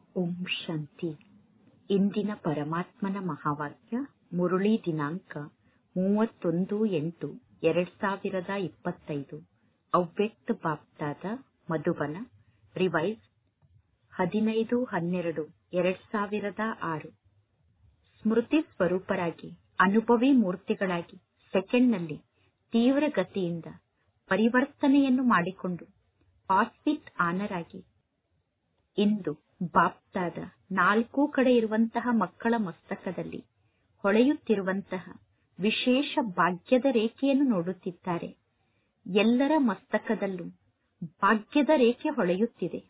ಓಂ ಶಾಂತಿ. ಇಂದಿನ ಪರಮಾತ್ಮನ ಮಹಾವಾಕ್ಯ ಮುರುಳಿ ದಿನಾಂಕ 31/8/2025. ಅವ್ಯಕ್ತ ಬಾಪ್ದಾದ ಮಧುಬನ. ರಿವೈಸ್ 15/12/2006. ಸ್ಮೃತಿ ಸ್ವರೂಪರಾಗಿ ಅನುಭವಿ ಮೂರ್ತಿಗಳಾಗಿ ಸೆಕೆಂಡ್ನಲ್ಲಿ ತೀವ್ರ ಗತಿಯಿಂದ ಪರಿವರ್ತನೆಯನ್ನು ಮಾಡಿಕೊಂಡು ಪಾಸ್ವಿಟ್ ಆನರ್ ಆಗಿ ಇಂದು ಬಾಪ್ದಾದ 4 ಕಡೆ ಇರುವಂತಹ ಮಕ್ಕಳ ಮಸ್ತಕದಲ್ಲಿ ಹೊಳೆಯುತ್ತಿರುವಂತಹ ವಿಶೇಷ ಭಾಗ್ಯದ ರೇಖೆಯನ್ನು ನೋಡುತ್ತಿದ್ದಾರೆ. ಎಲ್ಲರ ಮಸ್ತಕದಲ್ಲೂ ಭಾಗ್ಯದ ರೇಖೆ ಹೊಳೆಯುತ್ತಿದೆ.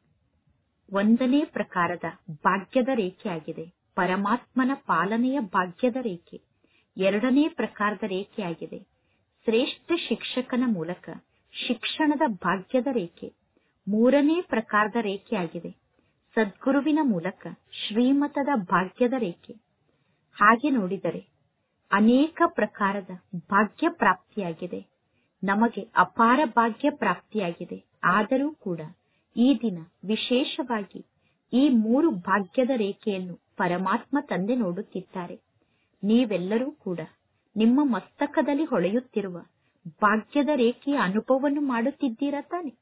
1ನೇ ಪ್ರಕಾರದ ಭಾಗ್ಯದ ರೇಖೆಯಾಗಿದೆ ಪರಮಾತ್ಮನ ಪಾಲನೆಯ ಭಾಗ್ಯದ ರೇಖೆ. 2ನೇ ಪ್ರಕಾರದ ರೇಖೆಯಾಗಿದೆ ಶ್ರೇಷ್ಠ ಶಿಕ್ಷಕನ ಮೂಲಕ ಶಿಕ್ಷಣದ ಭಾಗ್ಯದ ರೇಖೆ. 3ನೇ ಪ್ರಕಾರದ ರೇಖೆಯಾಗಿದೆ ಸದ್ಗುರುವಿನ ಮೂಲಕ ಶ್ರೀಮತದ ಭಾಗ್ಯದ ರೇಖೆ. ಹಾಗೆ ನೋಡಿದರೆ ಅನೇಕ ಪ್ರಕಾರದ ಭಾಗ್ಯ ಪ್ರಾಪ್ತಿಯಾಗಿದೆ. ನಮಗೆ ಅಪಾರ ಭಾಗ್ಯ ಪ್ರಾಪ್ತಿಯಾಗಿದೆ. ಆದರೂ ಕೂಡ ಈ ದಿನ ವಿಶೇಷವಾಗಿ ಈ 3 ಭಾಗ್ಯದ ರೇಖೆಯನ್ನು ಪರಮಾತ್ಮ ತಂದೆ ನೋಡುತ್ತಿದ್ದಾರೆ. ನೀವೆಲ್ಲರೂ ಕೂಡ ನಿಮ್ಮ ಮಸ್ತಕದಲ್ಲಿ ಹೊಳೆಯುತ್ತಿರುವ ಭಾಗ್ಯದ ರೇಖೆಯ ಅನುಭವವನ್ನು ಮಾಡುತ್ತಿದ್ದೀರಾ ತಾನೆ?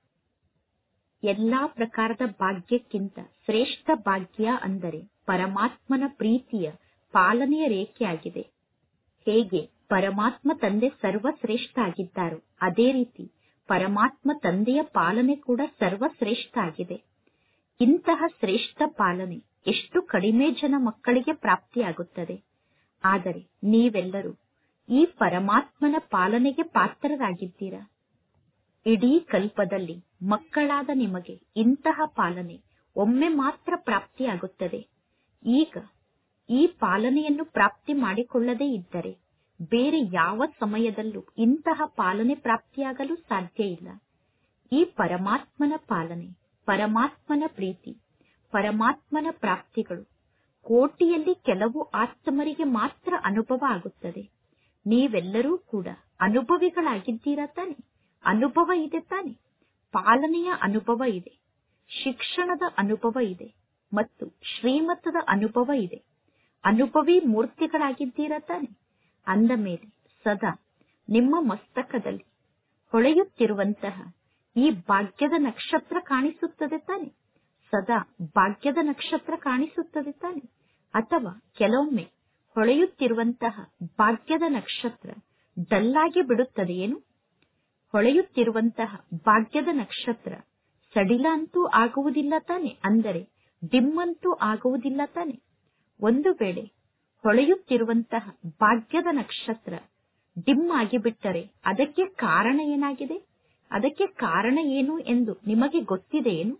ಎಲ್ಲಾ ಪ್ರಕಾರದ ಭಾಗ್ಯಕ್ಕಿಂತ ಶ್ರೇಷ್ಠ ಭಾಗ್ಯ ಅಂದರೆ ಪರಮಾತ್ಮನ ಪ್ರೀತಿಯ ಪಾಲನೆಯ ರೇಖೆಯಾಗಿದೆ. ಹೇಗೆ ಪರಮಾತ್ಮ ತಂದೆ ಸರ್ವಶ್ರೇಷ್ಠ ಆಗಿದ್ದಾರೋ ಅದೇ ರೀತಿ ಪರಮಾತ್ಮ ತಂದೆಯ ಪಾಲನೆ ಕೂಡ ಸರ್ವಶ್ರೇಷ್ಠ ಆಗಿದೆ. ಇಂತಹ ಶ್ರೇಷ್ಠ ಪಾಲನೆ ಎಷ್ಟು ಕಡಿಮೆ ಜನ ಮಕ್ಕಳಿಗೆ ಪ್ರಾಪ್ತಿಯಾಗುತ್ತದೆ. ಆದರೆ ನೀವೆಲ್ಲರೂ ಈ ಪರಮಾತ್ಮನ ಪಾಲನೆಗೆ ಪಾತ್ರರಾಗಿದ್ದೀರಾ. ಇಡೀ ಕಲ್ಪದಲ್ಲಿ ಮಕ್ಕಳಾದ ನಿಮಗೆ ಇಂತಹ ಪಾಲನೆ ಒಮ್ಮೆ ಮಾತ್ರ ಪ್ರಾಪ್ತಿಯಾಗುತ್ತದೆ. ಈಗ ಈ ಪಾಲನೆಯನ್ನು ಪ್ರಾಪ್ತಿ ಮಾಡಿಕೊಳ್ಳದೇ ಇದ್ದರೆ ಬೇರೆ ಯಾವ ಸಮಯದಲ್ಲೂ ಇಂತಹ ಪಾಲನೆ ಪ್ರಾಪ್ತಿಯಾಗಲು ಸಾಧ್ಯ ಇಲ್ಲ. ಈ ಪರಮಾತ್ಮನ ಪಾಲನೆ, ಪರಮಾತ್ಮನ ಪ್ರೀತಿ, ಪರಮಾತ್ಮನ ಪ್ರಾಪ್ತಿಗಳು ಕೋಟಿಯಲ್ಲಿ ಕೆಲವು ಆತ್ಮರಿಗೆ ಮಾತ್ರ ಅನುಭವ ಆಗುತ್ತದೆ. ನೀವೆಲ್ಲರೂ ಕೂಡ ಅನುಭವಿಗಳಾಗಿದ್ದೀರಾ ತಾನೆ? ಅನುಭವ ಇದೆ ತಾನೆ? ಪಾಲನೆಯ ಅನುಭವ ಇದೆ, ಶಿಕ್ಷಣದ ಅನುಭವ ಇದೆ ಮತ್ತು ಶ್ರೀಮತದ ಅನುಭವ ಇದೆ. ಅನುಭವಿ ಮೂರ್ತಿಗಳಾಗಿದ್ದೀರಾ ತಾನೆ? ಅಂದ ಮೇಲೆ ಸದಾ ನಿಮ್ಮ ಮಸ್ತಕದಲ್ಲಿ ಹೊಳೆಯುತ್ತಿರುವಂತಹ ಈ ಭಾಗ್ಯದ ನಕ್ಷತ್ರ ಕಾಣಿಸುತ್ತದೆ ತಾನೆ? ಸದಾ ಭಾಗ್ಯದ ನಕ್ಷತ್ರ ಕಾಣಿಸುತ್ತದೆ ತಾನೆ? ಅಥವಾ ಕೆಲವೊಮ್ಮೆ ಹೊಳೆಯುತ್ತಿರುವಂತಹ ಭಾಗ್ಯದ ನಕ್ಷತ್ರ ಡಲ್ಲಾಗಿ ಬಿಡುತ್ತದೆಯೇನು? ಹೊಳೆಯುತ್ತಿರುವಂತಹ ಭಾಗ್ಯದ ನಕ್ಷತ್ರ ಸಡಿಲ ಅಂತೂ ಆಗುವುದಿಲ್ಲ ತಾನೆ? ಅಂದರೆ ಡಿಮ್ ಅಂತೂ ಆಗುವುದಿಲ್ಲ ತಾನೆ? ಒಂದು ವೇಳೆ ಹೊಳೆಯುತ್ತಿರುವಂತಹ ಭಾಗ್ಯದ ನಕ್ಷತ್ರ ಡಿಮ್ ಆಗಿಬಿಟ್ಟರೆ ಅದಕ್ಕೆ ಕಾರಣ ಏನಾಗಿದೆ? ಅದಕ್ಕೆ ಕಾರಣ ಏನು ಎಂದು ನಿಮಗೆ ಗೊತ್ತಿದೆಯೇನು?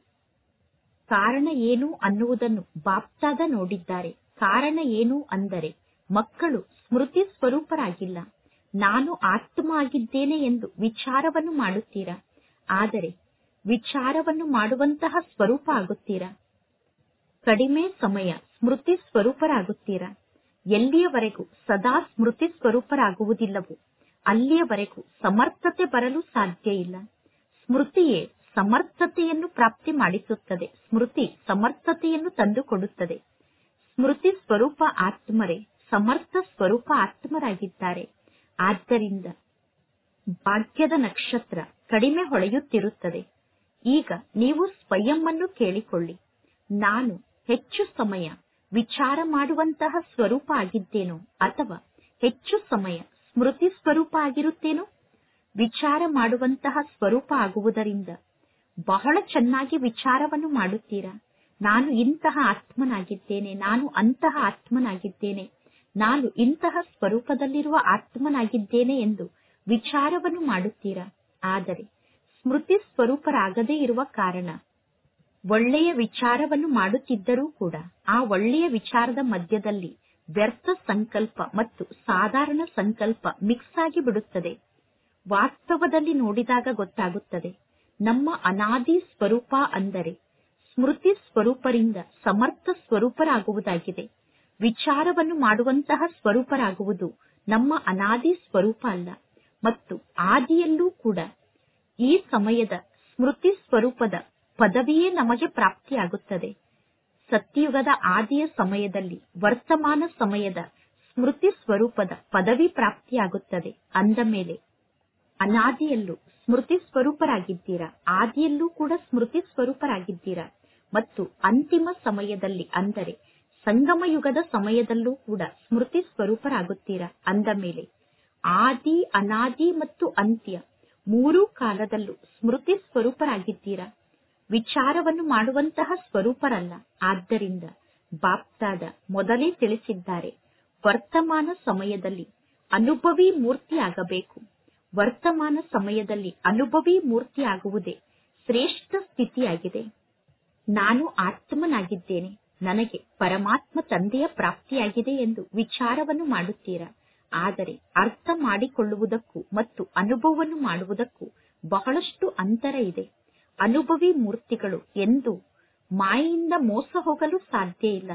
ಕಾರಣ ಏನು ಅನ್ನುವುದನ್ನು ಬಾಪ್ದಾದ ನೋಡಿದ್ದಾರೆ. ಕಾರಣ ಏನು ಅಂದರೆ ಮಕ್ಕಳು ಸ್ಮೃತಿ ಸ್ವರೂಪರಾಗಿಲ್ಲ. ನಾನು ಆತ್ಮ ಆಗಿದ್ದೇನೆ ಎಂದು ವಿಚಾರವನ್ನು ಮಾಡುತ್ತೀರಾ. ಆದರೆ ವಿಚಾರವನ್ನು ಮಾಡುವಂತಹ ಸ್ವರೂಪ ಆಗುತ್ತೀರಾ? ಕಡಿಮೆ ಸಮಯ ಸ್ಮೃತಿ ಸ್ವರೂಪರಾಗುತ್ತೀರಾ. ಎಲ್ಲಿಯವರೆಗೂ ಸದಾ ಸ್ಮೃತಿ ಸ್ವರೂಪರಾಗುವುದಿಲ್ಲವೋ ಅಲ್ಲಿಯವರೆಗೂ ಸಮರ್ಥತೆ ಬರಲು ಸಾಧ್ಯ ಇಲ್ಲ. ಸ್ಮೃತಿಯೇ ಸಮರ್ಥತೆಯನ್ನು ಪ್ರಾಪ್ತಿ ಮಾಡಿಸುತ್ತದೆ. ಸ್ಮೃತಿ ಸಮರ್ಥತೆಯನ್ನು ತಂದುಕೊಡುತ್ತದೆ. ಸ್ಮೃತಿ ಸ್ವರೂಪ ಆತ್ಮರೇ ಸಮರ್ಥ ಸ್ವರೂಪ ಆತ್ಮರಾಗಿದ್ದಾರೆ. ಆದ್ದರಿಂದ ಭಾಗ್ಯದ ನಕ್ಷತ್ರ ಕಡಿಮೆ ಹೊಳೆಯುತ್ತಿರುತ್ತದೆ. ಈಗ ನೀವು ಸ್ವಯಂ ಅನ್ನು ಕೇಳಿಕೊಳ್ಳಿ, ನಾನು ಹೆಚ್ಚು ಸಮಯ ವಿಚಾರ ಮಾಡುವಂತಹ ಸ್ವರೂಪ ಆಗಿದ್ದೇನೋ ಅಥವಾ ಹೆಚ್ಚು ಸಮಯ ಸ್ಮೃತಿ ಸ್ವರೂಪ ಆಗಿರುತ್ತೇನೋ? ವಿಚಾರ ಮಾಡುವಂತಹ ಸ್ವರೂಪ ಆಗುವುದರಿಂದ ಬಹಳ ಚೆನ್ನಾಗಿ ವಿಚಾರವನ್ನು ಮಾಡುತ್ತೀರಾ. ನಾನು ಇಂತಹ ಆತ್ಮನಾಗಿದ್ದೇನೆ, ನಾನು ಅಂತಹ ಆತ್ಮನಾಗಿದ್ದೇನೆ, ನಾನು ಇಂತಹ ಸ್ವರೂಪದಲ್ಲಿರುವ ಆತ್ಮನಾಗಿದ್ದೇನೆ ಎಂದು ವಿಚಾರವನ್ನು ಮಾಡುತ್ತೀರಾ. ಆದರೆ ಸ್ಮೃತಿ ಸ್ವರೂಪರಾಗದೇ ಇರುವ ಕಾರಣ ಒಳ್ಳೆಯ ವಿಚಾರವನ್ನು ಮಾಡುತ್ತಿದ್ದರೂ ಕೂಡ ಆ ಒಳ್ಳೆಯ ವಿಚಾರದ ಮಧ್ಯದಲ್ಲಿ ವ್ಯರ್ಥ ಸಂಕಲ್ಪ ಮತ್ತು ಸಾಧಾರಣ ಸಂಕಲ್ಪ ಮಿಕ್ಸ್ ಆಗಿ ಬಿಡುತ್ತದೆ. ವಾಸ್ತವದಲ್ಲಿ ನೋಡಿದಾಗ ಗೊತ್ತಾಗುತ್ತದೆ, ನಮ್ಮ ಅನಾದಿ ಸ್ವರೂಪ ಅಂದರೆ ಸ್ಮೃತಿ ಸ್ವರೂಪರಿಂದ ಸಮರ್ಥ ಸ್ವರೂಪರಾಗುವುದಾಗಿದೆ. ವಿಚಾರವನ್ನು ಮಾಡುವಂತಹ ಸ್ವರೂಪರಾಗುವುದು ನಮ್ಮ ಅನಾದಿ ಸ್ವರೂಪ ಅಲ್ಲ. ಮತ್ತು ಆದಿಯಲ್ಲೂ ಕೂಡ ಈ ಸಮಯದ ಸ್ಮೃತಿ ಸ್ವರೂಪದ ಪದವಿಯೇ ನಮಗೆ ಪ್ರಾಪ್ತಿಯಾಗುತ್ತದೆ. ಸತ್ಯಯುಗದ ಆದಿಯ ಸಮಯದಲ್ಲಿ ವರ್ತಮಾನ ಸಮಯದ ಸ್ಮೃತಿ ಸ್ವರೂಪದ ಪದವಿ ಪ್ರಾಪ್ತಿಯಾಗುತ್ತದೆ. ಅಂದ ಮೇಲೆ ಅನಾದಿಯಲ್ಲೂ ಸ್ಮೃತಿ ಸ್ವರೂಪರಾಗಿದ್ದೀರಾ, ಆದಿಯಲ್ಲೂ ಕೂಡ ಸ್ಮೃತಿ ಸ್ವರೂಪರಾಗಿದ್ದೀರಾ ಮತ್ತು ಅಂತಿಮ ಸಮಯದಲ್ಲಿ ಅಂದರೆ ಸಂಗಮ ಯುಗದ ಸಮಯದಲ್ಲೂ ಕೂಡ ಸ್ಮೃತಿ ಸ್ವರೂಪರಾಗುತ್ತೀರಾ. ಅಂದ ಮೇಲೆ ಆದಿ, ಅನಾದಿ ಮತ್ತು ಅಂತ್ಯ ಮೂರೂ ಕಾಲದಲ್ಲೂ ಸ್ಮೃತಿ ಸ್ವರೂಪರಾಗಿದ್ದೀರಾ, ವಿಚಾರವನ್ನು ಮಾಡುವಂತಹ ಸ್ವರೂಪರಲ್ಲ. ಆದ್ದರಿಂದ ಬಾಪ್ದಾದ ಮೊದಲೇ ತಿಳಿಸಿದ್ದಾರೆ, ವರ್ತಮಾನ ಸಮಯದಲ್ಲಿ ಅನುಭವಿ ಮೂರ್ತಿಯಾಗಬೇಕು. ವರ್ತಮಾನ ಸಮಯದಲ್ಲಿ ಅನುಭವಿ ಮೂರ್ತಿಯಾಗುವುದೇ ಶ್ರೇಷ್ಠ ಸ್ಥಿತಿಯಾಗಿದೆ. ನಾನು ಆತ್ಮನಾಗಿದ್ದೇನೆ, ನನಗೆ ಪರಮಾತ್ಮ ತಂದೆಯ ಪ್ರಾಪ್ತಿಯಾಗಿದೆ ಎಂದು ವಿಚಾರವನ್ನು ಮಾಡುತ್ತೀರಾ. ಆದರೆ ಅರ್ಥ ಮಾಡಿಕೊಳ್ಳುವುದಕ್ಕೂ ಮತ್ತು ಅನುಭವವನ್ನು ಮಾಡುವುದಕ್ಕೂ ಬಹಳಷ್ಟು ಅಂತರ ಇದೆ. ಅನುಭವಿ ಮೂರ್ತಿಗಳು ಎಂದೂ ಮಾಯೆಯಿಂದ ಮೋಸ ಹೋಗಲು ಸಾಧ್ಯ ಇಲ್ಲ.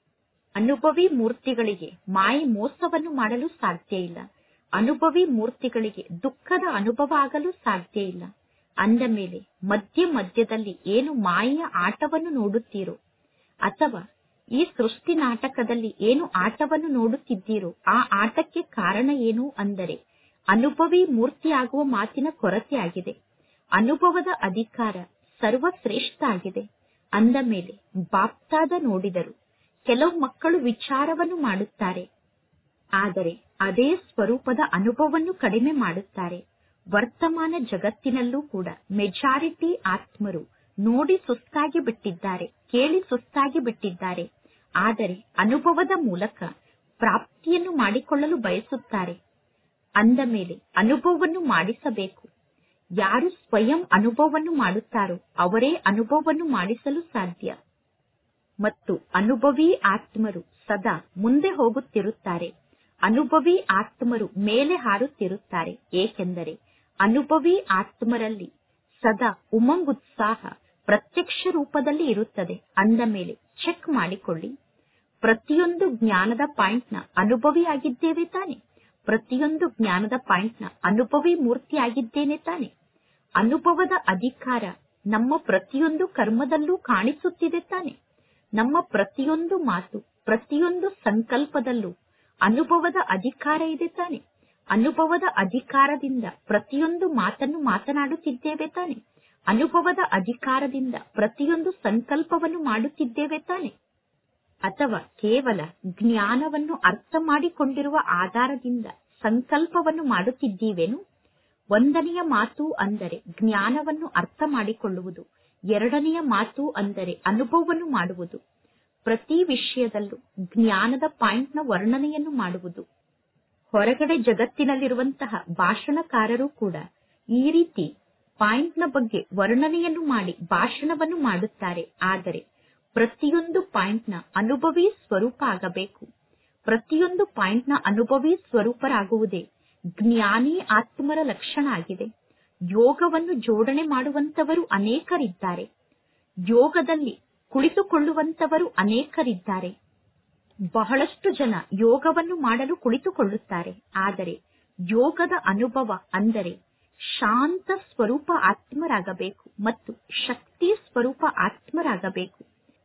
ಅನುಭವಿ ಮೂರ್ತಿಗಳಿಗೆ ಮಾಯೆ ಮೋಸವನ್ನು ಮಾಡಲು ಸಾಧ್ಯ ಇಲ್ಲ. ಅನುಭವಿ ಮೂರ್ತಿಗಳಿಗೆ ದುಃಖದ ಅನುಭವ ಆಗಲು ಸಾಧ್ಯ ಇಲ್ಲ. ಅಂದ ಮೇಲೆ ಮಧ್ಯ ಮಧ್ಯದಲ್ಲಿ ಏನು ಮಾಯೆಯ ಆಟವನ್ನು ನೋಡುತ್ತೀರೋ ಅಥವಾ ಈ ಸೃಷ್ಟಿ ನಾಟಕದಲ್ಲಿ ಏನು ಆಟವನ್ನು ನೋಡುತ್ತಿದ್ದೀರೋ ಆ ಆಟಕ್ಕೆ ಕಾರಣ ಏನು ಅಂದರೆ ಅನುಭವಿ ಮೂರ್ತಿಯಾಗುವ ಮಾತಿನ ಕೊರತೆಯಾಗಿದೆ. ಅನುಭವದ ಅಧಿಕಾರ ಸರ್ವಶ್ರೇಷ್ಠ ಆಗಿದೆ. ಅಂದ ಮೇಲೆ ಬಾಪ್ತಾದ ನೋಡಿದರು, ಕೆಲವು ಮಕ್ಕಳು ವಿಚಾರವನ್ನು ಮಾಡುತ್ತಾರೆ, ಆದರೆ ಅದೇ ಸ್ವರೂಪದ ಅನುಭವವನ್ನು ಕಡಿಮೆ ಮಾಡುತ್ತಾರೆ. ವರ್ತಮಾನ ಜಗತ್ತಿನಲ್ಲೂ ಕೂಡ ಮೆಜಾರಿಟಿ ಆತ್ಮರು ನೋಡಿ ಸುಸ್ತಾಗಿ ಬಿಟ್ಟಿದ್ದಾರೆ, ಕೇಳಿ ಸುಸ್ತಾಗಿ ಬಿಟ್ಟಿದ್ದಾರೆ. ಆದರೆ ಅನುಭವದ ಮೂಲಕ ಪ್ರಾಪ್ತಿಯನ್ನು ಮಾಡಿಕೊಳ್ಳಲು ಬಯಸುತ್ತಾರೆ. ಅಂದ ಮೇಲೆ ಅನುಭವವನ್ನು ಮಾಡಿಸಬೇಕು. ಯಾರು ಸ್ವಯಂ ಅನುಭವವನ್ನು ಮಾಡುತ್ತಾರೋ ಅವರೇ ಅನುಭವವನ್ನು ಮಾಡಿಸಲು ಸಾಧ್ಯ. ಮತ್ತು ಅನುಭವಿ ಆತ್ಮರು ಸದಾ ಮುಂದೆ ಹೋಗುತ್ತಿರುತ್ತಾರೆ. ಅನುಭವಿ ಆತ್ಮರು ಮೇಲೆ ಹಾರುತ್ತಿರುತ್ತಾರೆ. ಏಕೆಂದರೆ ಅನುಭವಿ ಆತ್ಮರಲ್ಲಿ ಸದಾ ಉಮಂಗುತ್ಸಾಹ ಪ್ರತ್ಯಕ್ಷ ರೂಪದಲ್ಲಿ ಇರುತ್ತದೆ. ಅಂದ ಮೇಲೆ ಚೆಕ್ ಮಾಡಿಕೊಳ್ಳಿ, ಪ್ರತಿಯೊಂದು ಜ್ಞಾನದ ಪಾಯಿಂಟ್ನ ಅನುಭವಿಯಾಗಿದ್ದೇವೆ ತಾನೆ? ಪ್ರತಿಯೊಂದು ಜ್ಞಾನದ ಪಾಯಿಂಟ್ನ ಅನುಭವಿ ಮೂರ್ತಿಯಾಗಿದ್ದೇನೆ ತಾನೆ? ಅನುಭವದ ಅಧಿಕಾರ ನಮ್ಮ ಪ್ರತಿಯೊಂದು ಕರ್ಮದಲ್ಲೂ ಕಾಣಿಸುತ್ತಿದೆ ತಾನೆ? ನಮ್ಮ ಪ್ರತಿಯೊಂದು ಮಾತು, ಪ್ರತಿಯೊಂದು ಸಂಕಲ್ಪದಲ್ಲೂ ಅನುಭವದ ಅಧಿಕಾರ ಇದೆ ತಾನೆ? ಅನುಭವದ ಅಧಿಕಾರದಿಂದ ಪ್ರತಿಯೊಂದು ಮಾತನ್ನು ಮಾತನಾಡುತ್ತಿದ್ದೇವೆ ತಾನೆ? ಅನುಭವದ ಅಧಿಕಾರದಿಂದ ಪ್ರತಿಯೊಂದು ಸಂಕಲ್ಪವನ್ನು ಮಾಡುತ್ತಿದ್ದೇವೆ ತಾನೆ? ಅಥವಾ ಕೇವಲ ಜ್ಞಾನವನ್ನು ಅರ್ಥ ಮಾಡಿಕೊಂಡಿರುವ ಆಧಾರದಿಂದ ಸಂಕಲ್ಪವನ್ನು ಮಾಡುತ್ತಿದ್ದೀವೇನು? ಒಂದನೆಯ ಮಾತು ಅಂದರೆ ಜ್ಞಾನವನ್ನು ಅರ್ಥ ಮಾಡಿಕೊಳ್ಳುವುದು, ಎರಡನೆಯ ಮಾತು ಅಂದರೆ ಅನುಭವವನ್ನು ಮಾಡುವುದು. ಪ್ರತಿ ವಿಷಯದಲ್ಲೂ ಜ್ಞಾನದ ಪಾಯಿಂಟ್ನ ವರ್ಣನೆಯನ್ನು ಮಾಡುವುದು. ಹೊರಗಡೆ ಜಗತ್ತಿನಲ್ಲಿರುವಂತಹ ಭಾಷಣಕಾರರು ಕೂಡ ಈ ರೀತಿ ಪಾಯಿಂಟ್ನ ಬಗ್ಗೆ ವರ್ಣನೆಯನ್ನು ಮಾಡಿ ಭಾಷಣವನ್ನು ಮಾಡುತ್ತಾರೆ. ಆದರೆ ಪ್ರತಿಯೊಂದು ಪಾಯಿಂಟ್ನ ಅನುಭವಿ ಸ್ವರೂಪ ಆಗಬೇಕು. ಪ್ರತಿಯೊಂದು ಪಾಯಿಂಟ್ನ ಅನುಭವಿ ಸ್ವರೂಪರಾಗುವುದೇ ಜ್ಞಾನಿ ಆತ್ಮರ ಲಕ್ಷಣ ಆಗಿದೆ. ಯೋಗವನ್ನು ಜೋಡಣೆ ಮಾಡುವಂತವರು ಅನೇಕರಿದ್ದಾರೆ, ಯೋಗದಲ್ಲಿ ಕುಳಿತುಕೊಳ್ಳುವಂತವರು ಅನೇಕರಿದ್ದಾರೆ. ಬಹಳಷ್ಟು ಜನ ಯೋಗವನ್ನು ಮಾಡಲು ಕುಳಿತುಕೊಳ್ಳುತ್ತಾರೆ, ಆದರೆ ಯೋಗದ ಅನುಭವ ಅಂದರೆ ಶಾಂತ ಸ್ವರೂಪ ಆತ್ಮರಾಗಬೇಕು ಮತ್ತು ಶಕ್ತಿ ಸ್ವರೂಪ ಆತ್ಮರಾಗಬೇಕು.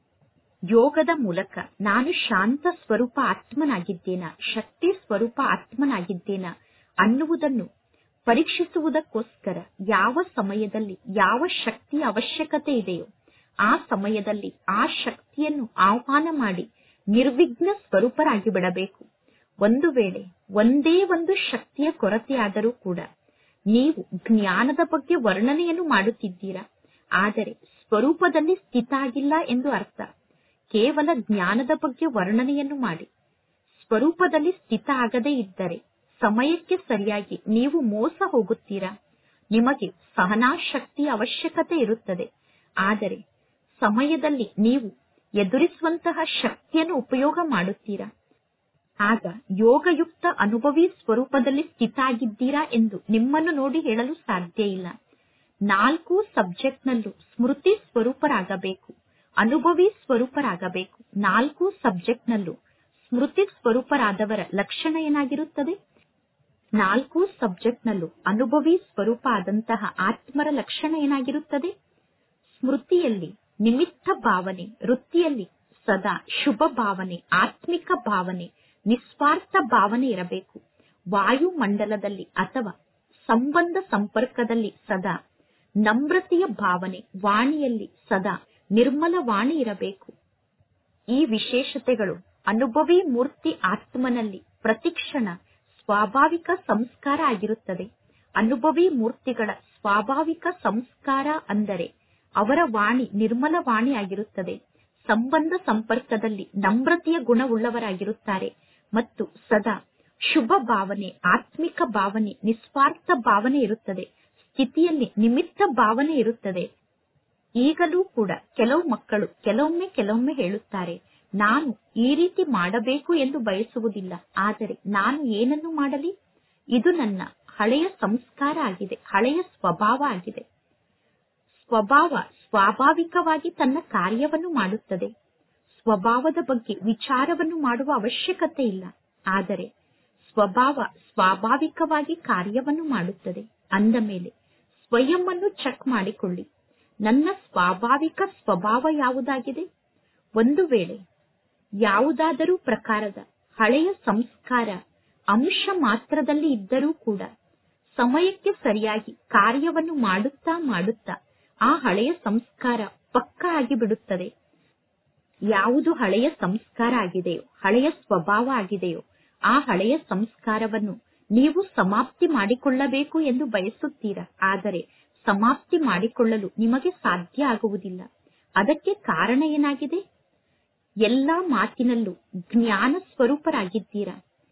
ಯೋಗದ ಮೂಲಕ ನಾನು ಶಾಂತ ಸ್ವರೂಪ ಆತ್ಮನಾಗಿದ್ದೇನಾ, ಶಕ್ತಿ ಸ್ವರೂಪ ಆತ್ಮನಾಗಿದ್ದೇನಾ ಅನ್ನುವುದನ್ನು ಪರೀಕ್ಷಿಸುವುದಕ್ಕೋಸ್ಕರ ಯಾವ ಸಮಯದಲ್ಲಿ ಯಾವ ಶಕ್ತಿಯ ಅವಶ್ಯಕತೆ ಇದೆಯೋ ಆ ಸಮಯದಲ್ಲಿ ಆ ಶಕ್ತಿಯನ್ನು ಆಹ್ವಾನ ಮಾಡಿ ನಿರ್ವಿಘ್ನ ಸ್ವರೂಪರಾಗಿ ಬಿಡಬೇಕು. ಒಂದು ವೇಳೆ ಒಂದೇ ಒಂದು ಶಕ್ತಿಯ ಕೊರತೆಯಾದರೂ ಕೂಡ ನೀವು ಜ್ಞಾನದ ಬಗ್ಗೆ ವರ್ಣನೆಯನ್ನು ಮಾಡುತ್ತಿದ್ದೀರಾ, ಆದರೆ ಸ್ವರೂಪದಲ್ಲಿ ಸ್ಥಿತ ಆಗಿಲ್ಲ ಎಂದು ಅರ್ಥ. ಕೇವಲ ಜ್ಞಾನದ ಬಗ್ಗೆ ವರ್ಣನೆಯನ್ನು ಮಾಡಿ ಸ್ವರೂಪದಲ್ಲಿ ಸ್ಥಿತ ಆಗದೇ ಇದ್ದರೆ ಸಮಯಕ್ಕೆ ಸರಿಯಾಗಿ ನೀವು ಮೋಸ ಹೋಗುತ್ತೀರಾ. ನಿಮಗೆ ಸಹನಾ ಶಕ್ತಿಯ ಅವಶ್ಯಕತೆ ಇರುತ್ತದೆ, ಆದರೆ ಸಮಯದಲ್ಲಿ ನೀವು ಎದುರಿಸುವಂತಹ ಶಕ್ತಿಯನ್ನು ಉಪಯೋಗ ಮಾಡುತ್ತೀರಾ. ಆಗ ಯೋಗಯುಕ್ತ ಅನುಭವಿ ಸ್ವರೂಪದಲ್ಲಿ ಸ್ಥಿತ ಆಗಿದ್ದೀರಾ ಎಂದು ನಿಮ್ಮನ್ನು ನೋಡಿ ಹೇಳಲು ಸಾಧ್ಯ ಇಲ್ಲ. 4 ಸಬ್ಜೆಕ್ಟ್ನಲ್ಲೂ ಸ್ಮೃತಿ ಸ್ವರೂಪರಾಗಬೇಕು, ಅನುಭವಿ ಸ್ವರೂಪರಾಗಬೇಕು. 4 ಸಬ್ಜೆಕ್ಟ್ನಲ್ಲೂ ಸ್ಮೃತಿ ಸ್ವರೂಪರಾದವರ ಲಕ್ಷಣ ಏನಾಗಿರುತ್ತದೆ? 4 ಸಬ್ಜೆಕ್ಟ್ನಲ್ಲೂ ಅನುಭವಿ ಸ್ವರೂಪ ಆದಂತಹ ಆತ್ಮರ ಲಕ್ಷಣ ಏನಾಗಿರುತ್ತದೆ? ಸ್ಮೃತಿಯಲ್ಲಿ ನಿಮಿತ್ತ ಭಾವನೆ, ವೃತ್ತಿಯಲ್ಲಿ ಸದಾ ಶುಭ ಭಾವನೆ, ಆತ್ಮಿಕ ಭಾವನೆ, ನಿಸ್ವಾರ್ಥ ಭಾವನೆ ಇರಬೇಕು. ವಾಯುಮಂಡಲದಲ್ಲಿ ಅಥವಾ ಸಂಬಂಧ ಸಂಪರ್ಕದಲ್ಲಿ ಸದಾ ನಮ್ರತೆಯ ಭಾವನೆ, ವಾಣಿಯಲ್ಲಿ ಸದಾ ನಿರ್ಮಲ ವಾಣಿ ಇರಬೇಕು. ಈ ವಿಶೇಷತೆಗಳು ಅನುಭವಿ ಮೂರ್ತಿ ಆತ್ಮನಲ್ಲಿ ಪ್ರತಿಕ್ಷಣ ಸ್ವಾಭಾವಿಕ ಸಂಸ್ಕಾರ ಆಗಿರುತ್ತದೆ. ಅನುಭವಿ ಮೂರ್ತಿಗಳ ಸ್ವಾಭಾವಿಕ ಸಂಸ್ಕಾರ ಅಂದರೆ ಅವರ ವಾಣಿ ನಿರ್ಮಲ ವಾಣಿ ಆಗಿರುತ್ತದೆ. ಸಂಬಂಧ ಸಂಪರ್ಕದಲ್ಲಿ ನಮ್ರತೆಯ ಗುಣವುಳ್ಳವರಾಗಿರುತ್ತಾರೆ ಮತ್ತು ಸದಾ ಶುಭ ಭಾವನೆ, ಆತ್ಮಿಕ ಭಾವನೆ, ನಿಸ್ವಾರ್ಥ ಭಾವನೆ ಇರುತ್ತದೆ. ಸ್ಥಿತಿಯಲ್ಲಿ ನಿಮಿತ್ತ ಭಾವನೆ ಇರುತ್ತದೆ. ಈಗಲೂ ಕೂಡ ಕೆಲವು ಮಕ್ಕಳು ಕೆಲವೊಮ್ಮೆ ಹೇಳುತ್ತಾರೆ, ನಾನು ಈ ರೀತಿ ಮಾಡಬೇಕು ಎಂದು ಬಯಸುವುದಿಲ್ಲ, ಆದರೆ ನಾನು ಏನನ್ನು ಮಾಡಲಿ? ಇದು ನನ್ನ ಹಳೆಯ ಸಂಸ್ಕಾರ ಆಗಿದೆ, ಹಳೆಯ ಸ್ವಭಾವ ಆಗಿದೆ. ಸ್ವಭಾವ ಸ್ವಾಭಾವಿಕವಾಗಿ ತನ್ನ ಕಾರ್ಯವನ್ನು ಮಾಡುತ್ತದೆ. ಸ್ವಭಾವದ ಬಗ್ಗೆ ವಿಚಾರವನ್ನು ಮಾಡುವ ಅವಶ್ಯಕತೆ ಇಲ್ಲ, ಆದರೆ ಸ್ವಭಾವ ಸ್ವಾಭಾವಿಕವಾಗಿ ಕಾರ್ಯವನ್ನು ಮಾಡುತ್ತದೆ. ಅಂದ ಮೇಲೆ ಸ್ವಯಂ ಅನ್ನು ಚೆಕ್ ಮಾಡಿಕೊಳ್ಳಿ. ನನ್ನ ಸ್ವಾಭಾವಿಕ ಸ್ವಭಾವ ಯಾವುದಾಗಿದೆ? ಒಂದು ವೇಳೆ ಯಾವುದಾದರೂ ಪ್ರಕಾರದ ಹಳೆಯ ಸಂಸ್ಕಾರ ಅಂಶ ಮಾತ್ರದಲ್ಲಿ ಇದ್ದರೂ ಕೂಡ ಸಮಯಕ್ಕೆ ಸರಿಯಾಗಿ ಕಾರ್ಯವನ್ನು ಮಾಡುತ್ತಾ ಆ ಹಳೆಯ ಸಂಸ್ಕಾರ ಪಕ್ಕಾ ಆಗಿಬಿಡುತ್ತದೆ. ಯಾವುದು ಹಳೆಯ ಸಂಸ್ಕಾರ ಆಗಿದೆಯೋ, ಹಳೆಯ ಸ್ವಭಾವ ಆಗಿದೆಯೋ, ಆ ಹಳೆಯ ಸಂಸ್ಕಾರವನ್ನು ನೀವು ಸಮಾಪ್ತಿ ಮಾಡಿಕೊಳ್ಳಬೇಕು ಎಂದು ಬಯಸುತ್ತೀರಾ. ಆದರೆ ಸಮಾಪ್ತಿ ಮಾಡಿಕೊಳ್ಳಲು ನಿಮಗೆ ಸಾಧ್ಯ ಆಗುವುದಿಲ್ಲ. ಅದಕ್ಕೆ ಕಾರಣ ಏನಾಗಿದೆ? ಎಲ್ಲಾ ಮಾತಿನಲ್ಲೂ ಜ್ಞಾನ ಸ್ವರೂಪರಾಗಿದ್ದೀರಾ.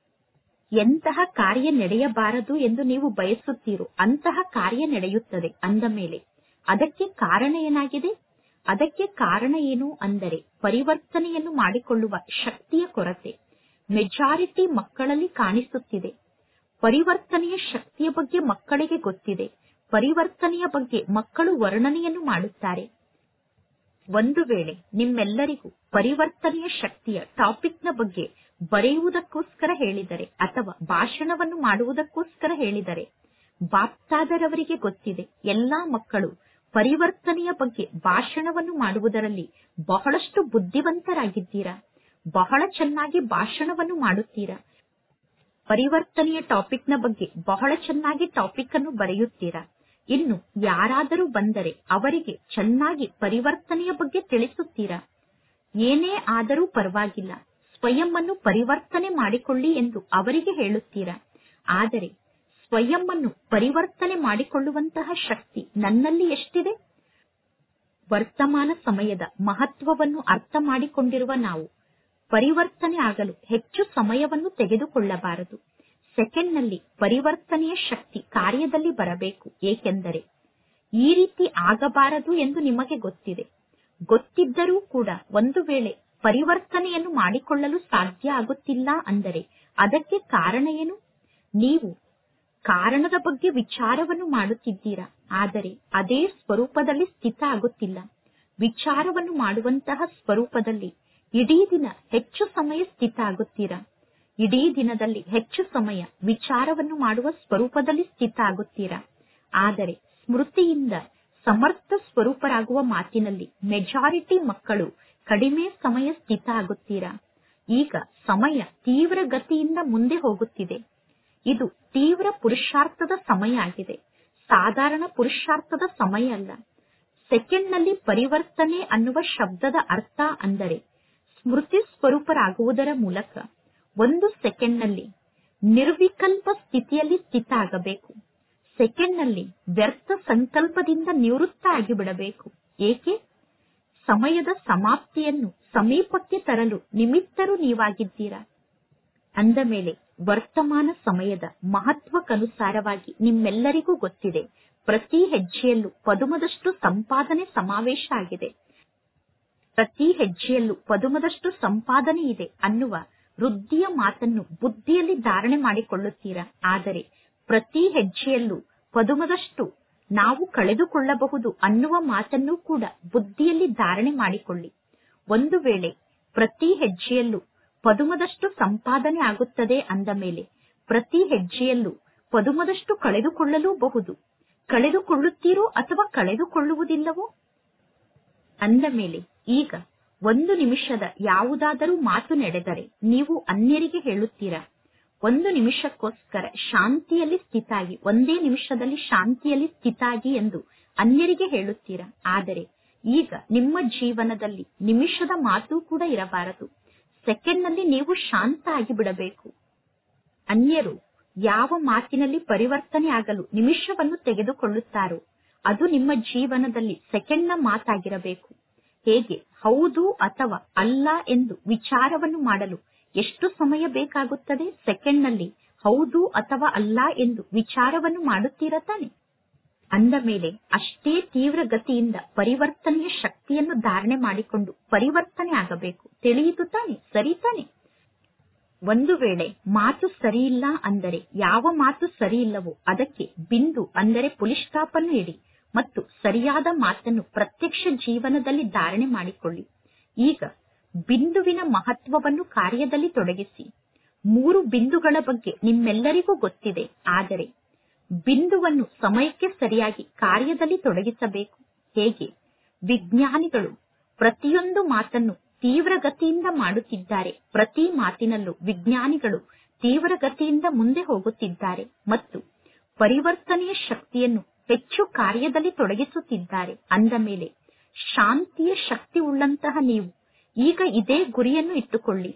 ಎಂತಹ ಕಾರ್ಯ ನಡೆಯಬಾರದು ಎಂದು ನೀವು ಬಯಸುತ್ತೀರೋ ಅಂತಹ ಕಾರ್ಯ ನಡೆಯುತ್ತದೆ. ಅಂದ ಮೇಲೆ ಅದಕ್ಕೆ ಕಾರಣ ಏನಾಗಿದೆ? ಅದಕ್ಕೆ ಕಾರಣ ಏನು ಅಂದರೆ ಪರಿವರ್ತನೆಯನ್ನು ಮಾಡಿಕೊಳ್ಳುವ ಶಕ್ತಿಯ ಕೊರತೆ ಮೆಜಾರಿಟಿ ಮಕ್ಕಳಲ್ಲಿ ಕಾಣಿಸುತ್ತಿದೆ. ಪರಿವರ್ತನೆಯ ಶಕ್ತಿಯ ಬಗ್ಗೆ ಮಕ್ಕಳಿಗೆ ಗೊತ್ತಿದೆ. ಪರಿವರ್ತನೆಯ ಬಗ್ಗೆ ಮಕ್ಕಳು ವರ್ಣನೆಯನ್ನು ಮಾಡುತ್ತಾರೆ. ಒಂದು ವೇಳೆ ನಿಮ್ಮೆಲ್ಲರಿಗೂ ಪರಿವರ್ತನೆಯ ಶಕ್ತಿಯ ಟಾಪಿಕ್ನ ಬಗ್ಗೆ ಬರೆಯುವುದಕ್ಕೋಸ್ಕರ ಹೇಳಿದರೆ ಅಥವಾ ಭಾಷಣವನ್ನು ಮಾಡುವುದಕ್ಕೋಸ್ಕರ ಹೇಳಿದರೆ, ಬಾಪ್ತಾದರವರಿಗೆ ಗೊತ್ತಿದೆ ಎಲ್ಲಾ ಮಕ್ಕಳು ಪರಿವರ್ತನೆಯ ಬಗ್ಗೆ ಭಾಷಣವನ್ನು ಮಾಡುವುದರಲ್ಲಿ ಬಹಳಷ್ಟು ಬುದ್ಧಿವಂತರಾಗಿದ್ದೀರಾ, ಬಹಳ ಚೆನ್ನಾಗಿ ಭಾಷಣವನ್ನು ಮಾಡುತ್ತೀರಾ, ಪರಿವರ್ತನೆಯ ಟಾಪಿಕ್ನ ಬಗ್ಗೆ ಬಹಳ ಚೆನ್ನಾಗಿ ಟಾಪಿಕ್ ಅನ್ನು ಬರೆಯುತ್ತೀರಾ. ಇನ್ನು ಯಾರಾದರೂ ಬಂದರೆ ಅವರಿಗೆ ಚೆನ್ನಾಗಿ ಪರಿವರ್ತನೆಯ ಬಗ್ಗೆ ತಿಳಿಸುತ್ತೀರಾ. ಏನೇ ಆದರೂ ಪರವಾಗಿಲ್ಲ, ಸ್ವಯಂ ಅನ್ನು ಪರಿವರ್ತನೆ ಮಾಡಿಕೊಳ್ಳಿ ಎಂದು ಅವರಿಗೆ ಹೇಳುತ್ತೀರಾ. ಆದರೆ ಸ್ವಯಂ ಅನ್ನು ಪರಿವರ್ತನೆ ಮಾಡಿಕೊಳ್ಳುವಂತಹ ಶಕ್ತಿ ನನ್ನಲ್ಲಿ ಎಷ್ಟಿದೆ? ವರ್ತಮಾನ ಸಮಯದ ಮಹತ್ವವನ್ನು ಅರ್ಥ ಮಾಡಿಕೊಂಡಿರುವ ನಾವು ಪರಿವರ್ತನೆ ಆಗಲು ಹೆಚ್ಚು ಸಮಯವನ್ನು ತೆಗೆದುಕೊಳ್ಳಬಾರದು. ಸೆಕೆಂಡ್ನಲ್ಲಿ ಪರಿವರ್ತನೆಯ ಶಕ್ತಿ ಕಾರ್ಯದಲ್ಲಿ ಬರಬೇಕು. ಏಕೆಂದರೆ ಈ ರೀತಿ ಆಗಬಾರದು ಎಂದು ನಿಮಗೆ ಗೊತ್ತಿದೆ. ಗೊತ್ತಿದ್ದರೂ ಕೂಡ ಒಂದು ವೇಳೆ ಪರಿವರ್ತನೆಯನ್ನು ಮಾಡಿಕೊಳ್ಳಲು ಸಾಧ್ಯ ಆಗುತ್ತಿಲ್ಲ ಅಂದರೆ ಅದಕ್ಕೆ ಕಾರಣ ಏನು? ನೀವು ಕಾರಣದ ಬಗ್ಗೆ ವಿಚಾರವನ್ನು ಮಾಡುತ್ತಿದ್ದೀರಾ, ಆದರೆ ಅದೇ ಸ್ವರೂಪದಲ್ಲಿ ಸ್ಥಿತ ಆಗುತ್ತಿಲ್ಲ. ವಿಚಾರವನ್ನು ಮಾಡುವಂತಹ ಸ್ವರೂಪದಲ್ಲಿ ಇಡೀ ದಿನ ಹೆಚ್ಚು ಸಮಯ ಸ್ಥಿತ ಆಗುತ್ತೀರಾ. ಇಡೀ ದಿನದಲ್ಲಿ ಹೆಚ್ಚು ಸಮಯ ವಿಚಾರವನ್ನು ಮಾಡುವ ಸ್ವರೂಪದಲ್ಲಿ ಸ್ಥಿತ ಆಗುತ್ತೀರಾ. ಆದರೆ ಸ್ಮೃತಿಯಿಂದ ಸಮರ್ಥ ಸ್ವರೂಪರಾಗುವ ಮಾತಿನಲ್ಲಿ ಮೆಜಾರಿಟಿ ಮಕ್ಕಳು ಕಡಿಮೆ ಸಮಯ ಸ್ಥಿತ ಆಗುತ್ತೀರಾ. ಈಗ ಸಮಯ ತೀವ್ರ ಗತಿಯಿಂದ ಮುಂದೆ ಹೋಗುತ್ತಿದೆ. ಇದು ತೀವ್ರ ಪುರುಷಾರ್ಥದ ಸಮಯ ಆಗಿದೆ, ಸಾಧಾರಣ ಪುರುಷಾರ್ಥದ ಸಮಯ ಅಲ್ಲ. ಸೆಕೆಂಡ್ನಲ್ಲಿ ಪರಿವರ್ತನೆ ಅನ್ನುವ ಶಬ್ದದ ಅರ್ಥ ಅಂದರೆ ಸ್ಮೃತಿ ಸ್ವರೂಪರಾಗುವುದರ ಮೂಲಕ ಒಂದು ಸೆಕೆಂಡ್ನಲ್ಲಿ ನಿರ್ವಿಕಲ್ಪ ಸ್ಥಿತಿಯಲ್ಲಿ ಸ್ಥಿತ ಆಗಬೇಕು. ಸೆಕೆಂಡ್ನಲ್ಲಿ ವ್ಯರ್ಥ ಸಂಕಲ್ಪದಿಂದ ನಿವೃತ್ತ ಆಗಿಬಿಡಬೇಕು. ಏಕೆ? ಸಮಯದ ಸಮಾಪ್ತಿಯನ್ನು ಸಮೀಪಕ್ಕೆ ತರಲು ನಿಮಿತ್ತರು ನೀವಾಗಿದ್ದೀರಾ. ಅಂದ ಮೇಲೆ ವರ್ತಮಾನ ಸಮಯದ ಮಹತ್ವಕ್ಕನುಸಾರವಾಗಿ ನಿಮ್ಮೆಲ್ಲರಿಗೂ ಗೊತ್ತಿದೆ, ಪ್ರತಿ ಹೆಜ್ಜೆಯಲ್ಲೂ ಪದುಮದಷ್ಟು ಸಂಪಾದನೆ ಸಮಾವೇಶ ಆಗಿದೆ. ಪ್ರತಿ ಹೆಜ್ಜೆಯಲ್ಲೂ ಪದುಮದಷ್ಟು ಸಂಪಾದನೆ ಇದೆ ಅನ್ನುವ ವೃದ್ಧಿಯ ಮಾತನ್ನು ಬುದ್ಧಿಯಲ್ಲಿ ಧಾರಣೆ ಮಾಡಿಕೊಳ್ಳುತ್ತೀರಾ. ಆದರೆ ಪ್ರತಿ ಹೆಜ್ಜೆಯಲ್ಲೂ ಪದುಮದಷ್ಟು ನಾವು ಕಳೆದುಕೊಳ್ಳಬಹುದು ಅನ್ನುವ ಮಾತನ್ನು ಕೂಡ ಬುದ್ಧಿಯಲ್ಲಿ ಧಾರಣೆ ಮಾಡಿಕೊಳ್ಳಿ. ಒಂದು ವೇಳೆ ಪ್ರತಿ ಹೆಜ್ಜೆಯಲ್ಲೂ ಪದುಮದಷ್ಟು ಸಂಪಾದನೆ ಆಗುತ್ತದೆ ಅಂದ ಮೇಲೆ ಪ್ರತಿ ಹೆಜ್ಜೆಯಲ್ಲೂ ಪದುಮದಷ್ಟು ಕಳೆದುಕೊಳ್ಳಲೂಬಹುದು. ಕಳೆದುಕೊಳ್ಳುತ್ತೀರೋ ಅಥವಾ ಕಳೆದುಕೊಳ್ಳುವುದಿಲ್ಲವೋ? ಅಂದ ಮೇಲೆ ಈಗ ಒಂದು ನಿಮಿಷದ ಯಾವುದಾದರೂ ಮಾತು ನಡೆದರೆ ನೀವು ಅನ್ಯರಿಗೆ ಹೇಳುತ್ತೀರಾ, ಒಂದು ನಿಮಿಷಕ್ಕೋಸ್ಕರ ಶಾಂತಿಯಲ್ಲಿ ಸ್ಥಿತಾಗಿ, ಒಂದೇ ನಿಮಿಷದಲ್ಲಿ ಶಾಂತಿಯಲ್ಲಿ ಸ್ಥಿತಾಗಿ ಎಂದು ಅನ್ಯರಿಗೆ ಹೇಳುತ್ತೀರಾ. ಆದರೆ ಈಗ ನಿಮ್ಮ ಜೀವನದಲ್ಲಿ ನಿಮಿಷದ ಮಾತು ಕೂಡ ಇರಬಾರದು. ಸೆಕೆಂಡ್ನಲ್ಲಿ ನೀವು ಶಾಂತ ಆಗಿ ಬಿಡಬೇಕು. ಅನ್ಯರು ಯಾವ ಮಾತಿನಲ್ಲಿ ಪರಿವರ್ತನೆ ಆಗಲು ನಿಮಿಷವನ್ನು ತೆಗೆದುಕೊಳ್ಳುತ್ತಾರೋ ಅದು ನಿಮ್ಮ ಜೀವನದಲ್ಲಿ ಸೆಕೆಂಡ್ನ ಮಾತಾಗಿರಬೇಕು. ಹೇಗೆ ಹೌದು ಅಥವಾ ಅಲ್ಲ ಎಂದು ವಿಚಾರವನ್ನು ಮಾಡಲು ಎಷ್ಟು ಸಮಯ ಬೇಕಾಗುತ್ತದೆ? ಸೆಕೆಂಡ್ನಲ್ಲಿ ಹೌದು ಅಥವಾ ಅಲ್ಲ ಎಂದು ವಿಚಾರವನ್ನು ಮಾಡುತ್ತೀರಾ ತಾನೆ? ಅಂದ ಮೇಲೆ ಅಷ್ಟೇ ತೀವ್ರ ಗತಿಯಿಂದ ಪರಿವರ್ತನೆಯ ಶಕ್ತಿಯನ್ನು ಧಾರಣೆ ಮಾಡಿಕೊಂಡು ಪರಿವರ್ತನೆ ಆಗಬೇಕು. ತಿಳಿಯಿತು ತಾನೆ? ಸರಿ ತಾನೆ? ಒಂದು ವೇಳೆ ಮಾತು ಸರಿಯಿಲ್ಲ ಅಂದರೆ ಯಾವ ಮಾತು ಸರಿ ಇಲ್ಲವೋ ಅದಕ್ಕೆ ಬಿಂದು ಅಂದರೆ ಪುಲಿಸ್ ಸ್ಟಾಪ್ ಅನ್ನು ಇಡಿ ಮತ್ತು ಸರಿಯಾದ ಮಾತನ್ನು ಪ್ರತ್ಯಕ್ಷ ಜೀವನದಲ್ಲಿ ಧಾರಣೆ ಮಾಡಿಕೊಳ್ಳಿ. ಈಗ ಬಿಂದುವಿನ ಮಹತ್ವವನ್ನು ಕಾರ್ಯದಲ್ಲಿ ತೊಡಗಿಸಿ. 3 ಬಿಂದುಗಳ ಬಗ್ಗೆ ನಿಮ್ಮೆಲ್ಲರಿಗೂ ಗೊತ್ತಿದೆ. ಆದರೆ ಬಿಂದುವನ್ನು ಸಮಯಕ್ಕೆ ಸರಿಯಾಗಿ ಕಾರ್ಯದಲ್ಲಿ ತೊಡಗಿಸಬೇಕು. ಹೇಗೆ ವಿಜ್ಞಾನಿಗಳು ಪ್ರತಿಯೊಂದು ಮಾತನ್ನು ತೀವ್ರಗತಿಯಿಂದ ಮಾಡುತ್ತಿದ್ದಾರೆ, ಪ್ರತಿ ಮಾತಿನಲ್ಲೂ ವಿಜ್ಞಾನಿಗಳು ತೀವ್ರಗತಿಯಿಂದ ಮುಂದೆ ಹೋಗುತ್ತಿದ್ದಾರೆ ಮತ್ತು ಪರಿವರ್ತನೆಯ ಶಕ್ತಿಯನ್ನು ಹೆಚ್ಚು ಕಾರ್ಯದಲ್ಲಿ ತೊಡಗಿಸುತ್ತಿದ್ದಾರೆ. ಅಂದ ಮೇಲೆ ಶಾಂತಿಯ ಶಕ್ತಿ ಉಳ್ಳಂತಹ ನೀವು ಈಗ ಇದೇ ಗುರಿಯನ್ನು ಇಟ್ಟುಕೊಳ್ಳಿ.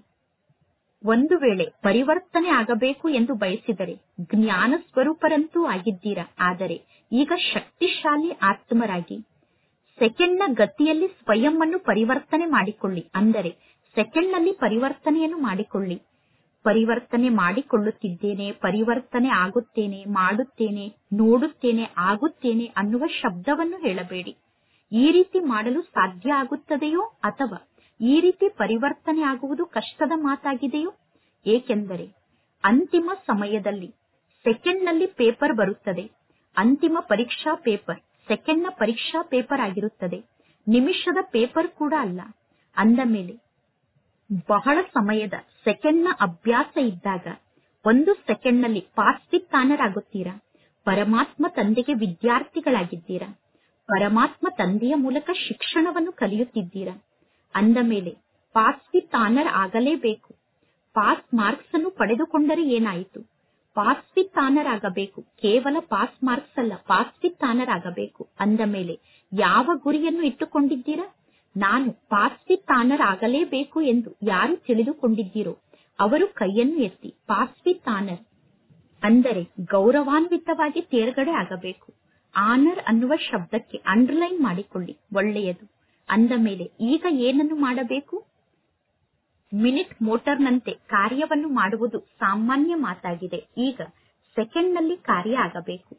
ಒಂದು ವೇಳೆ ಪರಿವರ್ತನೆ ಆಗಬೇಕು ಎಂದು ಬಯಸಿದರೆ ಜ್ಞಾನ ಸ್ವರೂಪರಂತೂ ಆಗಿದ್ದೀರಾ. ಆದರೆ ಈಗ ಶಕ್ತಿಶಾಲಿ ಆತ್ಮರಾಗಿ ಸೆಕೆಂಡ್ನ ಗತಿಯಲ್ಲಿ ಸ್ವಯಂ ಅನ್ನು ಪರಿವರ್ತನೆ ಮಾಡಿಕೊಳ್ಳಿ. ಅಂದರೆ ಸೆಕೆಂಡ್ನಲ್ಲಿ ಪರಿವರ್ತನೆಯನ್ನು ಮಾಡಿಕೊಳ್ಳಿ. ಪರಿವರ್ತನೆ ಮಾಡಿಕೊಳ್ಳುತ್ತಿದ್ದೇನೆ, ಪರಿವರ್ತನೆ ಆಗುತ್ತೇನೆ, ಮಾಡುತ್ತೇನೆ, ನೋಡುತ್ತೇನೆ, ಆಗುತ್ತೇನೆ ಅನ್ನುವ ಶಬ್ದವನ್ನು ಹೇಳಬೇಡಿ. ಈ ರೀತಿ ಮಾಡಲು ಸಾಧ್ಯ ಆಗುತ್ತದೆಯೋ ಅಥವಾ ಈ ರೀತಿ ಪರಿವರ್ತನೆ ಆಗುವುದು ಕಷ್ಟದ ಮಾತಾಗಿದೆಯೋ? ಏಕೆಂದರೆ ಅಂತಿಮ ಸಮಯದಲ್ಲಿ ಸೆಕೆಂಡ್ನಲ್ಲಿ ಪೇಪರ್ ಬರುತ್ತದೆ. ಅಂತಿಮ ಪರೀಕ್ಷಾ ಪೇಪರ್ ಸೆಕೆಂಡ್ನ ಪರೀಕ್ಷಾ ಪೇಪರ್ ಆಗಿರುತ್ತದೆ, ನಿಮಿಷದ ಪೇಪರ್ ಕೂಡ ಅಲ್ಲ. ಅಂದ ಮೇಲೆ ಬಹಳ ಸಮಯದ ಸೆಕೆಂಡ್ನ ಅಭ್ಯಾಸ ಇದ್ದಾಗ 1 ಸೆಕೆಂಡ್ನಲ್ಲಿ ಪಾಸ್ವಿತ್ತಾನರಾಗುತ್ತೀರಾ. ಪರಮಾತ್ಮ ತಂದೆಗೆ ವಿದ್ಯಾರ್ಥಿಗಳಾಗಿದ್ದೀರಾ. ಪರಮಾತ್ಮ ತಂದೆಯ ಮೂಲಕ ಶಿಕ್ಷಣವನ್ನು ಕಲಿಯುತ್ತಿದ್ದೀರಾ. ಅಂದ ಮೇಲೆ ಪಾಸ್ವಿತ್ತಾನರ್ ಆಗಲೇಬೇಕು. ಪಾಸ್ ಮಾರ್ಕ್ಸ್ ಅನ್ನು ಪಡೆದುಕೊಂಡರೆ ಏನಾಯಿತು? ಪಾಸ್ವಿತ್ತಾನರ್ ಆಗಬೇಕು. ಕೇವಲ ಪಾಸ್ ಮಾರ್ಕ್ಸ್ ಅಲ್ಲ, ಪಾಸ್ವಿತ್ತಾನರ್ ಆಗಬೇಕು. ಅಂದ ಮೇಲೆ ಯಾವ ಗುರಿಯನ್ನು ಇಟ್ಟುಕೊಂಡಿದ್ದೀರಾ? ನಾನು ಪಾಸ್ವಿತ್ತಾನರ್ ಆಗಲೇಬೇಕು ಎಂದು ಯಾರು ತಿಳಿದುಕೊಂಡಿದ್ದೀರೋ ಅವರು ಕೈಯನ್ನು ಎತ್ತಿ. ಪಾಸ್ವಿತ್ತಾನರ್ ಅಂದರೆ ಗೌರವಾನ್ವಿತವಾಗಿ ತೇರ್ಗಡೆ ಆಗಬೇಕು. ಆನರ್ ಅನ್ನುವ ಶಬ್ದಕ್ಕೆ ಅಂಡರ್ಲೈನ್ ಮಾಡಿಕೊಳ್ಳಿ. ಒಳ್ಳೆಯದು. ಅಂದ ಮೇಲೆ ಈಗ ಏನನ್ನು ಮಾಡಬೇಕು? ಮಿನಿಟ್ ಮೋಟರ್ನಂತೆ ಕಾರ್ಯವನ್ನು ಮಾಡುವುದು ಸಾಮಾನ್ಯ ಮಾತಾಗಿದೆ. ಈಗ ಸೆಕೆಂಡ್ನಲ್ಲಿ ಕಾರ್ಯ ಆಗಬೇಕು.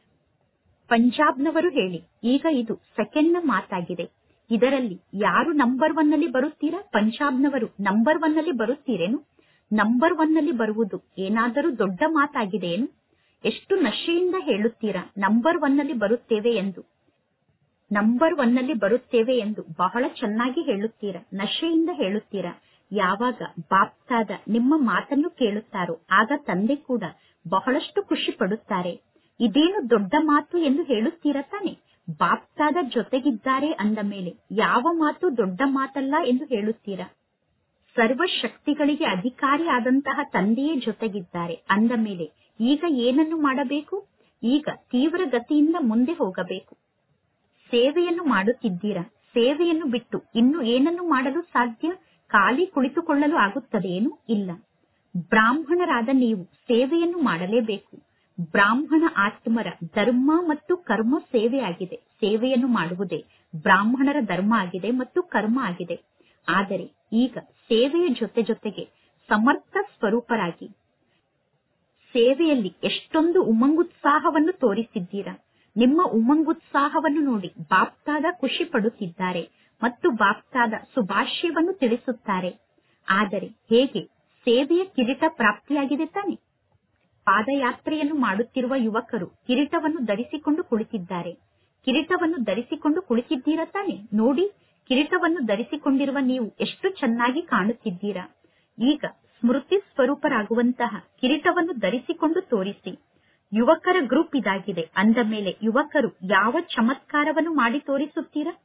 ಪಂಜಾಬ್ನವರು ಹೇಳಿ, ಈಗ ಇದು ಸೆಕೆಂಡ್ನ ಮಾತಾಗಿದೆ. ಇದರಲ್ಲಿ ಯಾರು ನಂಬರ್ 1 ನಲ್ಲಿ ಬರುತ್ತೀರಾ? ಪಂಜಾಬ್ನವರು ನಂಬರ್ 1 ನಲ್ಲಿ ಬರುತ್ತೀರೇನು? ನಂಬರ್ 1 ನಲ್ಲಿ ಬರುವುದು ಏನಾದರೂ ದೊಡ್ಡ ಮಾತಾಗಿದೆಯೇನು? ಎಷ್ಟು ನಶೆಯಿಂದ ಹೇಳುತ್ತೀರಾ ನಂಬರ್ 1 ನಲ್ಲಿ ಬರುತ್ತೇವೆ ಎಂದು. ನಂಬರ್ 1 ನಲ್ಲಿ ಬರುತ್ತೇವೆ ಎಂದು ಬಹಳ ಚೆನ್ನಾಗಿ ಹೇಳುತ್ತೀರಾ, ನಶೆಯಿಂದ ಹೇಳುತ್ತೀರಾ. ಯಾವಾಗ ಬಾಪ್ತಾದ ನಿಮ್ಮ ಮಾತನ್ನು ಕೇಳುತ್ತಾರೋ ಆಗ ತಂದೆ ಕೂಡ ಬಹಳಷ್ಟು ಖುಷಿ ಪಡುತ್ತಾರೆ. ಇದೇನು ದೊಡ್ಡ ಮಾತು ಎಂದು ಹೇಳುತ್ತೀರಾ ತಾನೆ? ಬಾಪ್ತಾದ ಜೊತೆಗಿದ್ದಾರೆ ಅಂದ ಮೇಲೆ ಯಾವ ಮಾತು ದೊಡ್ಡ ಮಾತಲ್ಲ ಎಂದು ಹೇಳುತ್ತೀರಾ. ಸರ್ವ ಶಕ್ತಿಗಳಿಗೆ ಅಧಿಕಾರಿ ಆದಂತಹ ತಂದೆಯೇ ಜೊತೆಗಿದ್ದಾರೆ ಅಂದ ಮೇಲೆ ಈಗ ಏನನ್ನು ಮಾಡಬೇಕು? ಈಗ ತೀವ್ರ ಗತಿಯಿಂದ ಮುಂದೆ ಹೋಗಬೇಕು. ಸೇವೆಯನ್ನು ಮಾಡುತ್ತಿದ್ದೀರಾ. ಸೇವೆಯನ್ನು ಬಿಟ್ಟು ಇನ್ನು ಏನನ್ನು ಮಾಡಲು ಸಾಧ್ಯ? ಖಾಲಿ ಕುಳಿತುಕೊಳ್ಳಲು ಆಗುತ್ತದೆಯೇನು? ಇಲ್ಲ. ಬ್ರಾಹ್ಮಣರಾದ ನೀವು ಸೇವೆಯನ್ನು ಮಾಡಲೇಬೇಕು. ಬ್ರಾಹ್ಮಣ ಆತ್ಮರ ಧರ್ಮ ಮತ್ತು ಕರ್ಮ ಸೇವೆಯಾಗಿದೆ. ಸೇವೆಯನ್ನು ಮಾಡುವುದೇ ಬ್ರಾಹ್ಮಣರ ಧರ್ಮ ಆಗಿದೆ ಮತ್ತು ಕರ್ಮ ಆಗಿದೆ. ಆದರೆ ಈಗ ಸೇವೆಯ ಜೊತೆಗೆ ಸಮರ್ಥ ಸ್ವರೂಪರಾಗಿ ಸೇವೆಯಲ್ಲಿ ಎಷ್ಟೊಂದು ಉಮಂಗುತ್ಸಾಹವನ್ನು ತೋರಿಸಿದ್ದೀರಾ. ನಿಮ್ಮ ಉಮಂಗುತ್ಸಾಹವನ್ನು ನೋಡಿ ಬಾಪ್ತಾದ ಖುಷಿ ಪಡುತ್ತಿದ್ದಾರೆ ಮತ್ತು ಬಾಪ್ತಾದ ಶುಭಾಶಯವನ್ನು ತಿಳಿಸುತ್ತಾರೆ. ಆದರೆ ಹೇಗೆ ಸೇವೆಯ ಕಿರೀಟ ಪ್ರಾಪ್ತಿಯಾಗಿದೆ ತಾನೆ? ಪಾದಯಾತ್ರೆಯನ್ನು ಮಾಡುತ್ತಿರುವ ಯುವಕರು ಕಿರೀಟವನ್ನು ಧರಿಸಿಕೊಂಡು ಕುಳಿತಿದ್ದಾರೆ. ಕಿರೀಟವನ್ನು ಧರಿಸಿಕೊಂಡು ಕುಳಿತಿದ್ದೀರಾ ತಾನೆ? ನೋಡಿ, ಕಿರೀಟವನ್ನು ಧರಿಸಿಕೊಂಡಿರುವ ನೀವು ಎಷ್ಟು ಚೆನ್ನಾಗಿ ಕಾಣುತ್ತಿದ್ದೀರಾ. ಈಗ ಸ್ಮೃತಿ ಸ್ವರೂಪರಾಗುವಂತಹ ಕಿರೀಟವನ್ನು ಧರಿಸಿಕೊಂಡು ತೋರಿಸಿ. ಯುವಕರ ಗ್ರೂಪ್ ಇದಾಗಿದೆ ಅಂದ ಮೇಲೆ ಯುವಕರು ಯಾವ ಚಮತ್ಕಾರವನ್ನು ಮಾಡಿ ತೋರಿಸುತ್ತೀರಾ?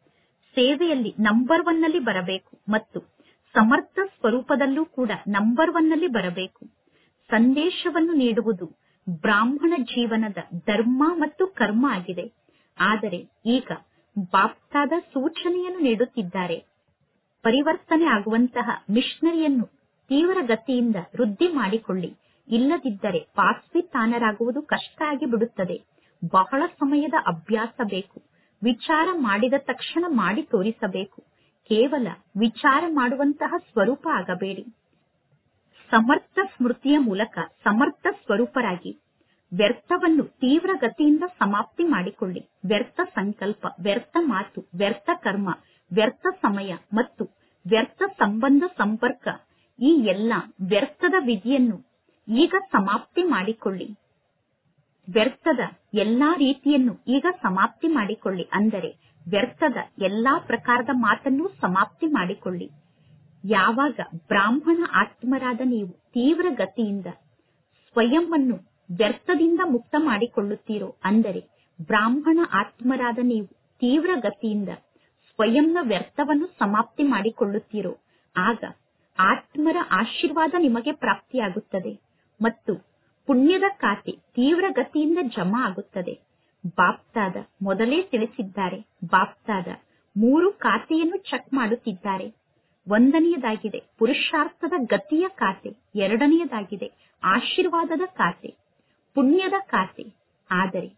ಸೇವೆಯಲ್ಲಿ ನಂಬರ್ 1 ನಲ್ಲಿ ಬರಬೇಕು ಮತ್ತು ಸಮರ್ಥ ಸ್ವರೂಪದಲ್ಲೂ ಕೂಡ ನಂಬರ್ 1 ನಲ್ಲಿ ಬರಬೇಕು. ಸಂದೇಶವನ್ನು ನೀಡುವುದು ಬ್ರಾಹ್ಮಣ ಜೀವನದ ಧರ್ಮ ಮತ್ತು ಕರ್ಮ ಆಗಿದೆ. ಆದರೆ ಈಗ ಬಾಪ್ತಾದ ಸೂಚನೆಯನ್ನು ನೀಡುತ್ತಿದ್ದಾರೆ. ಪರಿವರ್ತನೆ ಆಗುವಂತಹ ಮಿಷನರಿಯನ್ನು ತೀವ್ರ ಗತಿಯಿಂದ ವೃದ್ಧಿ ಮಾಡಿಕೊಳ್ಳಿ. ಇಲ್ಲದಿದ್ದರೆ ಪಾಸ್ವಿತಾನರಾಗುವುದು ಕಷ್ಟ ಆಗಿ ಬಿಡುತ್ತದೆ. ಬಹಳ ಸಮಯದ ಅಭ್ಯಾಸ ಬೇಕು. ವಿಚಾರ ಮಾಡಿದ ತಕ್ಷಣ ಮಾಡಿ ತೋರಿಸಬೇಕು. ಕೇವಲ ವಿಚಾರ ಮಾಡುವಂತಹ ಸ್ವರೂಪ ಆಗಬೇಡಿ. ಸಮರ್ಥ ಸ್ಮೃತಿಯ ಮೂಲಕ ಸಮರ್ಥ ಸ್ವರೂಪರಾಗಿ ವ್ಯರ್ಥವನ್ನು ತೀವ್ರ ಗತಿಯಿಂದ ಸಮಾಪ್ತಿ ಮಾಡಿಕೊಳ್ಳಿ. ವ್ಯರ್ಥ ಸಂಕಲ್ಪ, ವ್ಯರ್ಥ ಮಾತು, ವ್ಯರ್ಥ ಕರ್ಮ, ವ್ಯರ್ಥ ಸಮಯ ಮತ್ತು ವ್ಯರ್ಥ ಸಂಬಂಧ ಸಂಪರ್ಕ, ಈ ಎಲ್ಲ ವ್ಯರ್ಥದ ವಿಧಿಯನ್ನು ಈಗ ಸಮಾಪ್ತಿ ಮಾಡಿಕೊಳ್ಳಿ. ವ್ಯರ್ಥದ ಎಲ್ಲಾ ರೀತಿಯನ್ನು ಈಗ ಸಮಾಪ್ತಿ ಮಾಡಿಕೊಳ್ಳಿ. ಅಂದರೆ ವ್ಯರ್ಥದ ಎಲ್ಲಾ ಪ್ರಕಾರದ ಮಾತನ್ನು ಸಮಾಪ್ತಿ ಮಾಡಿಕೊಳ್ಳಿ. ಯಾವಾಗ ಬ್ರಾಹ್ಮಣ ಆತ್ಮರಾದ ನೀವು ತೀವ್ರ ಗತಿಯಿಂದ ಸ್ವಯಂವನ್ನು ವ್ಯರ್ಥದಿಂದ ಮುಕ್ತ ಮಾಡಿಕೊಳ್ಳುತ್ತೀರೋ, ಅಂದರೆ ಬ್ರಾಹ್ಮಣ ಆತ್ಮರಾದ ನೀವು ತೀವ್ರ ಗತಿಯಿಂದ ಸ್ವಯಂನ ವ್ಯರ್ಥವನ್ನು ಸಮಾಪ್ತಿ ಮಾಡಿಕೊಳ್ಳುತ್ತೀರೋ, ಆಗ ಆತ್ಮರ ಆಶೀರ್ವಾದ ನಿಮಗೆ ಪ್ರಾಪ್ತಿಯಾಗುತ್ತದೆ ಮತ್ತು ಪುಣ್ಯದ ಖಾತೆ ತೀವ್ರ ಗತಿಯಿಂದ ಜಮಾ ಆಗುತ್ತದೆ. ಬಾಪ್ತಾದ ಮೊದಲೇ ತಿಳಿಸಿದ್ದಾರೆ. ಬಾಪ್ತಾದ 3 ಖಾತೆಯನ್ನು ಚೆಕ್ ಮಾಡುತ್ತಿದ್ದಾರೆ. 1ನೇದಾಗಿದೆ ಪುರುಷಾರ್ಥದ ಗತಿಯ ಖಾತೆ, 2ನೇದಾಗಿದೆ ಆಶೀರ್ವಾದದ ಖಾತೆ, ಪುಣ್ಯದ ಖಾತೆ. ಆದರೆ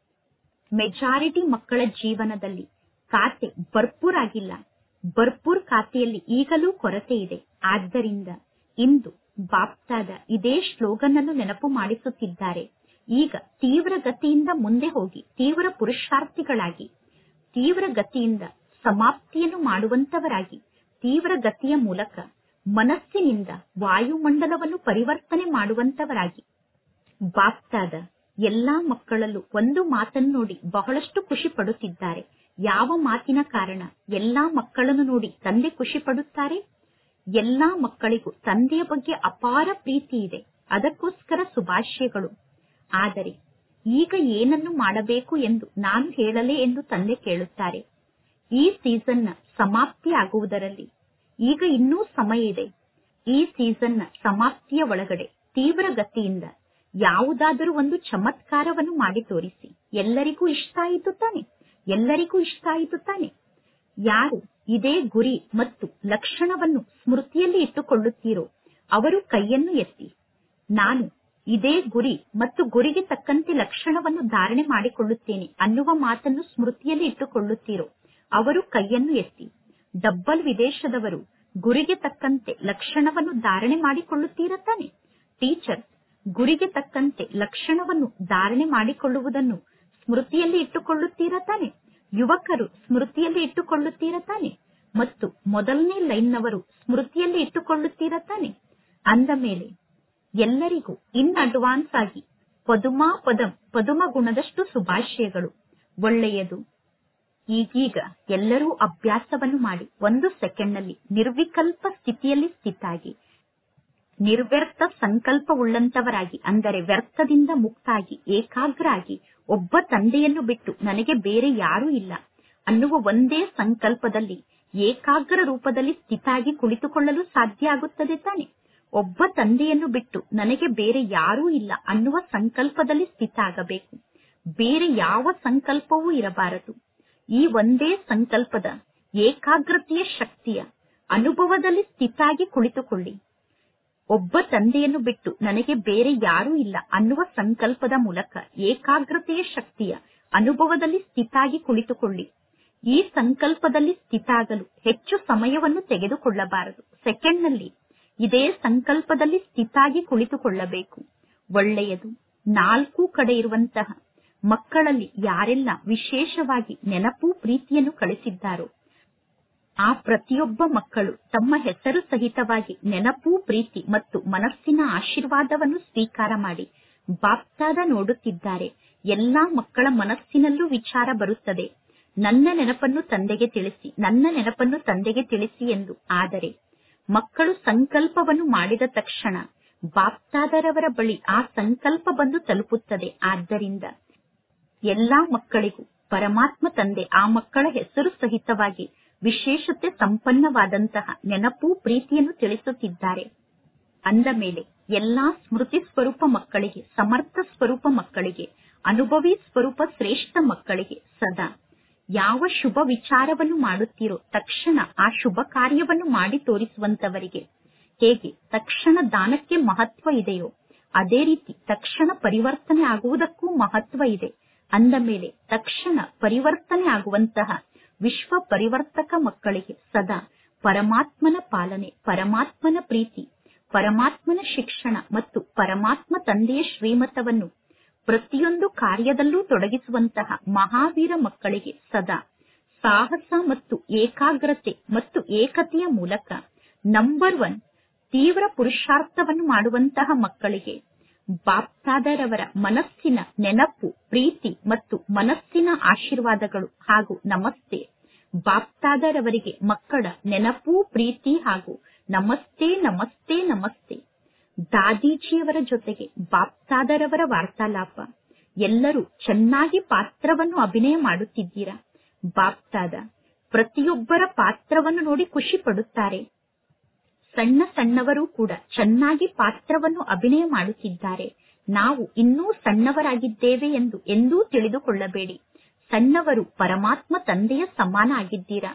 ಮೆಜಾರಿಟಿ ಮಕ್ಕಳ ಜೀವನದಲ್ಲಿ ಖಾತೆ ಭರ್ಪೂರ್ ಆಗಿಲ್ಲ. ಭರ್ಪೂರ್ ಖಾತೆಯಲ್ಲಿ ಈಗಲೂ ಕೊರತೆ ಇದೆ. ಆದ್ದರಿಂದ ಇಂದು ಬಾಪ್ತಾದ ಇದೇ ಸ್ಲೋಗನ್ ಅನ್ನು ನೆನಪು ಮಾಡಿಸುತ್ತಿದ್ದಾರೆ. ಈಗ ತೀವ್ರ ಗತಿಯಿಂದ ಮುಂದೆ ಹೋಗಿ ತೀವ್ರ ಪುರುಷಾರ್ಥಿಗಳಾಗಿ, ತೀವ್ರ ಗತಿಯಿಂದ ಸಮಾಪ್ತಿಯನ್ನು ಮಾಡುವಂತವರಾಗಿ, ತೀವ್ರ ಗತಿಯ ಮೂಲಕ ಮನಸ್ಸಿನಿಂದ ವಾಯುಮಂಡಲವನ್ನು ಪರಿವರ್ತನೆ ಮಾಡುವಂತವರಾಗಿ. ಬಾಪ್ತಾದ ಎಲ್ಲಾ ಮಕ್ಕಳಲ್ಲೂ ಒಂದು ಮಾತನ್ನು ನೋಡಿ ಬಹಳಷ್ಟು ಖುಷಿ ಪಡುತ್ತಿದ್ದಾರೆ. ಯಾವ ಮಾತಿನ ಕಾರಣ ಎಲ್ಲಾ ಮಕ್ಕಳನ್ನು ನೋಡಿ ತಂದೆ ಖುಷಿ ಪಡುತ್ತಾರೆ? ಎಲ್ಲಾ ಮಕ್ಕಳಿಗೂ ತಂದೆಯ ಬಗ್ಗೆ ಅಪಾರ ಪ್ರೀತಿ ಇದೆ. ಅದಕ್ಕೋಸ್ಕರ ಶುಭಾಶಯಗಳು. ಆದರೆ ಈಗ ಏನನ್ನು ಮಾಡಬೇಕು ಎಂದು ನಾನು ಹೇಳಲೇ ಎಂದು ತಂದೆ ಕೇಳುತ್ತಾರೆ. ಈ ಸೀಸನ್ನ ಸಮಾಪ್ತಿ ಆಗುವುದರಲ್ಲಿ ಈಗ ಇನ್ನೂ ಸಮಯ ಇದೆ. ಈ ಸೀಸನ್ನ ಸಮಾಪ್ತಿಯ ಒಳಗಡೆ ತೀವ್ರ ಗತಿಯಿಂದ ಯಾವುದಾದರೂ ಒಂದು ಚಮತ್ಕಾರವನ್ನು ಮಾಡಿ ತೋರಿಸಿ. ಎಲ್ಲರಿಗೂ ಇಷ್ಟ ಆಯಿತು ತಾನೆ? ಎಲ್ಲರಿಗೂ ಇಷ್ಟ ಆಯಿತು ತಾನೆ? ಯಾರು ಇದೇ ಗುರಿ ಮತ್ತು ಲಕ್ಷಣವನ್ನು ಸ್ಮೃತಿಯಲ್ಲಿ ಇಟ್ಟುಕೊಳ್ಳುತ್ತೀರೋ ಅವರು ಕೈಯನ್ನು ಎತ್ತಿ. ನಾನು ಇದೇ ಗುರಿ ಮತ್ತು ಗುರಿಗೆ ತಕ್ಕಂತೆ ಲಕ್ಷಣವನ್ನು ಧಾರಣೆ ಮಾಡಿಕೊಳ್ಳುತ್ತೇನೆ ಅನ್ನುವ ಮಾತನ್ನು ಸ್ಮೃತಿಯಲ್ಲಿ ಇಟ್ಟುಕೊಳ್ಳುತ್ತೀರೋ ಅವರು ಕೈಯನ್ನು ಎತ್ತಿ. ಡಬ್ಬಲ್ ವಿದೇಶದವರು ಗುರಿಗೆ ತಕ್ಕಂತೆ ಲಕ್ಷಣವನ್ನು ಧಾರಣೆ ಮಾಡಿಕೊಳ್ಳುತ್ತೀರಾ ತಾನೆ? ಟೀಚರ್ ಗುರಿಗೆ ತಕ್ಕಂತೆ ಲಕ್ಷಣವನ್ನು ಧಾರಣೆ ಮಾಡಿಕೊಳ್ಳುವುದನ್ನು ಸ್ಮೃತಿಯಲ್ಲಿ ಇಟ್ಟುಕೊಳ್ಳುತ್ತೀರಾ ತಾನೆ? ಯುವಕರು ಸ್ಮೃತಿಯಲ್ಲಿ ಇಟ್ಟುಕೊಳ್ಳುತ್ತೀರಾ ತಾನೆ? ಮತ್ತು ಮೊದಲನೇ ಲೈನ್ನವರು ಸ್ಮೃತಿಯಲ್ಲಿ ಇಟ್ಟುಕೊಳ್ಳುತ್ತೀರಾ ತಾನೆ? ಅಂದ ಮೇಲೆ ಎಲ್ಲರಿಗೂ ಇನ್ ಅಡ್ವಾನ್ಸ್ ಆಗಿ ಪದುಮಾ ಪದಂ ಪದುಮ ಗುಣದಷ್ಟು ಶುಭಾಶಯಗಳು. ಒಳ್ಳೆಯದು. ಈಗೀಗ ಎಲ್ಲರೂ ಅಭ್ಯಾಸವನ್ನು ಮಾಡಿ 1 ಸೆಕೆಂಡ್ನಲ್ಲಿ ನಿರ್ವಿಕಲ್ಪ ಸ್ಥಿತಿಯಲ್ಲಿ ಸ್ಥಿತಾಗಿ, ನಿರ್ವ್ಯರ್ಥ ಸಂಕಲ್ಪವುಳ್ಳಂತವರಾಗಿ, ಅಂದರೆ ವ್ಯರ್ಥದಿಂದ ಮುಕ್ತಾಗಿ, ಏಕಾಗ್ರ ಆಗಿ, ಒಬ್ಬ ತಂದೆಯನ್ನು ಬಿಟ್ಟು ನನಗೆ ಬೇರೆ ಯಾರೂ ಇಲ್ಲ ಅನ್ನುವ ಒಂದೇ ಸಂಕಲ್ಪದಲ್ಲಿ ಏಕಾಗ್ರ ರೂಪದಲ್ಲಿ ಸ್ಥಿತಾಗಿ ಕುಳಿತುಕೊಳ್ಳಲು ಸಾಧ್ಯ ಆಗುತ್ತದೆ ತಾನೆ? ಒಬ್ಬ ತಂದೆಯನ್ನು ಬಿಟ್ಟು ನನಗೆ ಬೇರೆ ಯಾರೂ ಇಲ್ಲ ಅನ್ನುವ ಸಂಕಲ್ಪದಲ್ಲಿ ಸ್ಥಿತ ಆಗಬೇಕು. ಬೇರೆ ಯಾವ ಸಂಕಲ್ಪವೂ ಇರಬಾರದು. ಈ ಒಂದೇ ಸಂಕಲ್ಪದ ಏಕಾಗ್ರತೆಯ ಶಕ್ತಿಯ ಅನುಭವದಲ್ಲಿ ಸ್ಥಿತಾಗಿ ಕುಳಿತುಕೊಳ್ಳಿ. ಒಬ್ಬ ತಂದೆಯನ್ನು ಬಿಟ್ಟು ನನಗೆ ಬೇರೆ ಯಾರೂ ಇಲ್ಲ ಅನ್ನುವ ಸಂಕಲ್ಪದ ಮೂಲಕ ಏಕಾಗ್ರತೆಯ ಶಕ್ತಿಯ ಅನುಭವದಲ್ಲಿ ಸ್ಥಿತಾಗಿ ಕುಳಿತುಕೊಳ್ಳಿ. ಈ ಸಂಕಲ್ಪದಲ್ಲಿ ಸ್ಥಿತಾಗಲು ಹೆಚ್ಚು ಸಮಯವನ್ನು ತೆಗೆದುಕೊಳ್ಳಬಾರದು. ಸೆಕೆಂಡ್ನಲ್ಲಿ ಇದೇ ಸಂಕಲ್ಪದಲ್ಲಿ ಸ್ಥಿತಾಗಿ ಕುಳಿತುಕೊಳ್ಳಬೇಕು. ಒಳ್ಳೆಯದು. 4 ಕಡೆ ಇರುವಂತಹ ಮಕ್ಕಳಲ್ಲಿ ಯಾರೆಲ್ಲ ವಿಶೇಷವಾಗಿ ನೆನಪು ಪ್ರೀತಿಯನ್ನು ಕಳಿಸಿದ್ದಾರೋ ಆ ಪ್ರತಿಯೊಬ್ಬ ಮಕ್ಕಳು ತಮ್ಮ ಹೆಸರು ಸಹಿತವಾಗಿ ನೆನಪು ಪ್ರೀತಿ ಮತ್ತು ಮನಸ್ಸಿನ ಆಶೀರ್ವಾದವನ್ನು ಸ್ವೀಕಾರ ಮಾಡಿ ಬಾಪ್ತಾದ ನೋಡುತ್ತಿದ್ದಾರೆ. ಎಲ್ಲಾ ಮಕ್ಕಳ ಮನಸ್ಸಿನಲ್ಲೂ ವಿಚಾರ ಬರುತ್ತದೆ, ನನ್ನ ನೆನಪನ್ನು ತಂದೆಗೆ ತಿಳಿಸಿ, ನನ್ನ ನೆನಪನ್ನು ತಂದೆಗೆ ತಿಳಿಸಿ ಎಂದು. ಆದರೆ ಮಕ್ಕಳು ಸಂಕಲ್ಪವನ್ನು ಮಾಡಿದ ತಕ್ಷಣ ಬಾಪ್ತಾದರವರ ಬಳಿ ಆ ಸಂಕಲ್ಪ ಬಂದು ತಲುಪುತ್ತದೆ. ಆದ್ದರಿಂದ ಎಲ್ಲಾ ಮಕ್ಕಳಿಗೂ ಪರಮಾತ್ಮ ತಂದೆ ಆ ಮಕ್ಕಳ ಹೆಸರು ಸಹಿತವಾಗಿ ವಿಶೇಷತೆ ಸಂಪನ್ನವಾದಂತಹ ನೆನಪು ಪ್ರೀತಿಯನ್ನು ತಿಳಿಸುತ್ತಿದ್ದಾರೆ. ಅಂದ ಮೇಲೆ ಎಲ್ಲಾ ಸ್ಮೃತಿ ಸ್ವರೂಪ ಮಕ್ಕಳಿಗೆ, ಸಮರ್ಥ ಸ್ವರೂಪ ಮಕ್ಕಳಿಗೆ, ಅನುಭವಿ ಸ್ವರೂಪ ಶ್ರೇಷ್ಠ ಮಕ್ಕಳಿಗೆ ಸದಾ ಯಾವ ಶುಭ ವಿಚಾರವನ್ನು ಮಾಡುತ್ತೀರೋ ತಕ್ಷಣ ಆ ಶುಭ ಕಾರ್ಯವನ್ನು ಮಾಡಿ ತೋರಿಸುವಂತವರಿಗೆ ಹೇಗೆ ತಕ್ಷಣ ದಾನಕ್ಕೆ ಮಹತ್ವ ಇದೆಯೋ ಅದೇ ರೀತಿ ತಕ್ಷಣ ಪರಿವರ್ತನೆ ಆಗುವುದಕ್ಕೂ ಮಹತ್ವ ಇದೆ. ಅಂದ ಮೇಲೆ ತಕ್ಷಣ ಪರಿವರ್ತನೆ ಆಗುವಂತಹ ವಿಶ್ವ ಪರಿವರ್ತಕ ಮಕ್ಕಳಿಗೆ ಸದಾ ಪರಮಾತ್ಮನ ಪಾಲನೆ, ಪರಮಾತ್ಮನ ಪ್ರೀತಿ, ಪರಮಾತ್ಮನ ಶಿಕ್ಷಣ ಮತ್ತು ಪರಮಾತ್ಮ ತಂದೆಯ ಶ್ರೀಮತವನ್ನು ಪ್ರತಿಯೊಂದು ಕಾರ್ಯದಲ್ಲೂ ತೊಡಗಿಸುವಂತಹ ಮಹಾವೀರ ಮಕ್ಕಳಿಗೆ ಸದಾ ಸಾಹಸ ಮತ್ತು ಏಕಾಗ್ರತೆ ಮತ್ತು ಏಕತೆಯ ಮೂಲಕ ನಂಬರ್ 1 ತೀವ್ರ ಪುರುಷಾರ್ಥವನ್ನು ಮಾಡುವಂತಹ ಮಕ್ಕಳಿಗೆ ಬಾಪ್ದಾದರವರ ಮನಸ್ಸಿನ ನೆನಪು, ಪ್ರೀತಿ ಮತ್ತು ಮನಸ್ಸಿನ ಆಶೀರ್ವಾದಗಳು ಹಾಗೂ ನಮಸ್ತೆ. ಬಾಪ್ದಾದರವರಿಗೆ ಮಕ್ಕಳ ನೆನಪು, ಪ್ರೀತಿ ಹಾಗೂ ನಮಸ್ತೆ ನಮಸ್ತೆ ನಮಸ್ತೆ. ದಾದೀಜಿಯವರ ಜೊತೆಗೆ ಬಾಪ್ದಾದರವರ ವಾರ್ತಾಲಾಪ. ಎಲ್ಲರೂ ಚೆನ್ನಾಗಿ ಪಾತ್ರವನ್ನು ಅಭಿನಯ ಮಾಡುತ್ತಿದ್ದೀರಾ. ಬಾಪ್ದಾದ ಪ್ರತಿಯೊಬ್ಬರ ಪಾತ್ರವನ್ನು ನೋಡಿ ಖುಷಿ ಪಡುತ್ತಾರೆ. ಸಣ್ಣ ಸಣ್ಣವರು ಕೂಡ ಚೆನ್ನಾಗಿ ಪಾತ್ರವನ್ನು ಅಭಿನಯ ಮಾಡುತ್ತಿದ್ದಾರೆ. ನಾವು ಇನ್ನೂ ಸಣ್ಣವರಾಗಿದ್ದೇವೆ ಎಂದು ಎಂದೂ ತಿಳಿದುಕೊಳ್ಳಬೇಡಿ. ಸಣ್ಣವರು ಪರಮಾತ್ಮ ತಂದೆಯ ಸಮಾನ ಆಗಿದ್ದೀರಾ.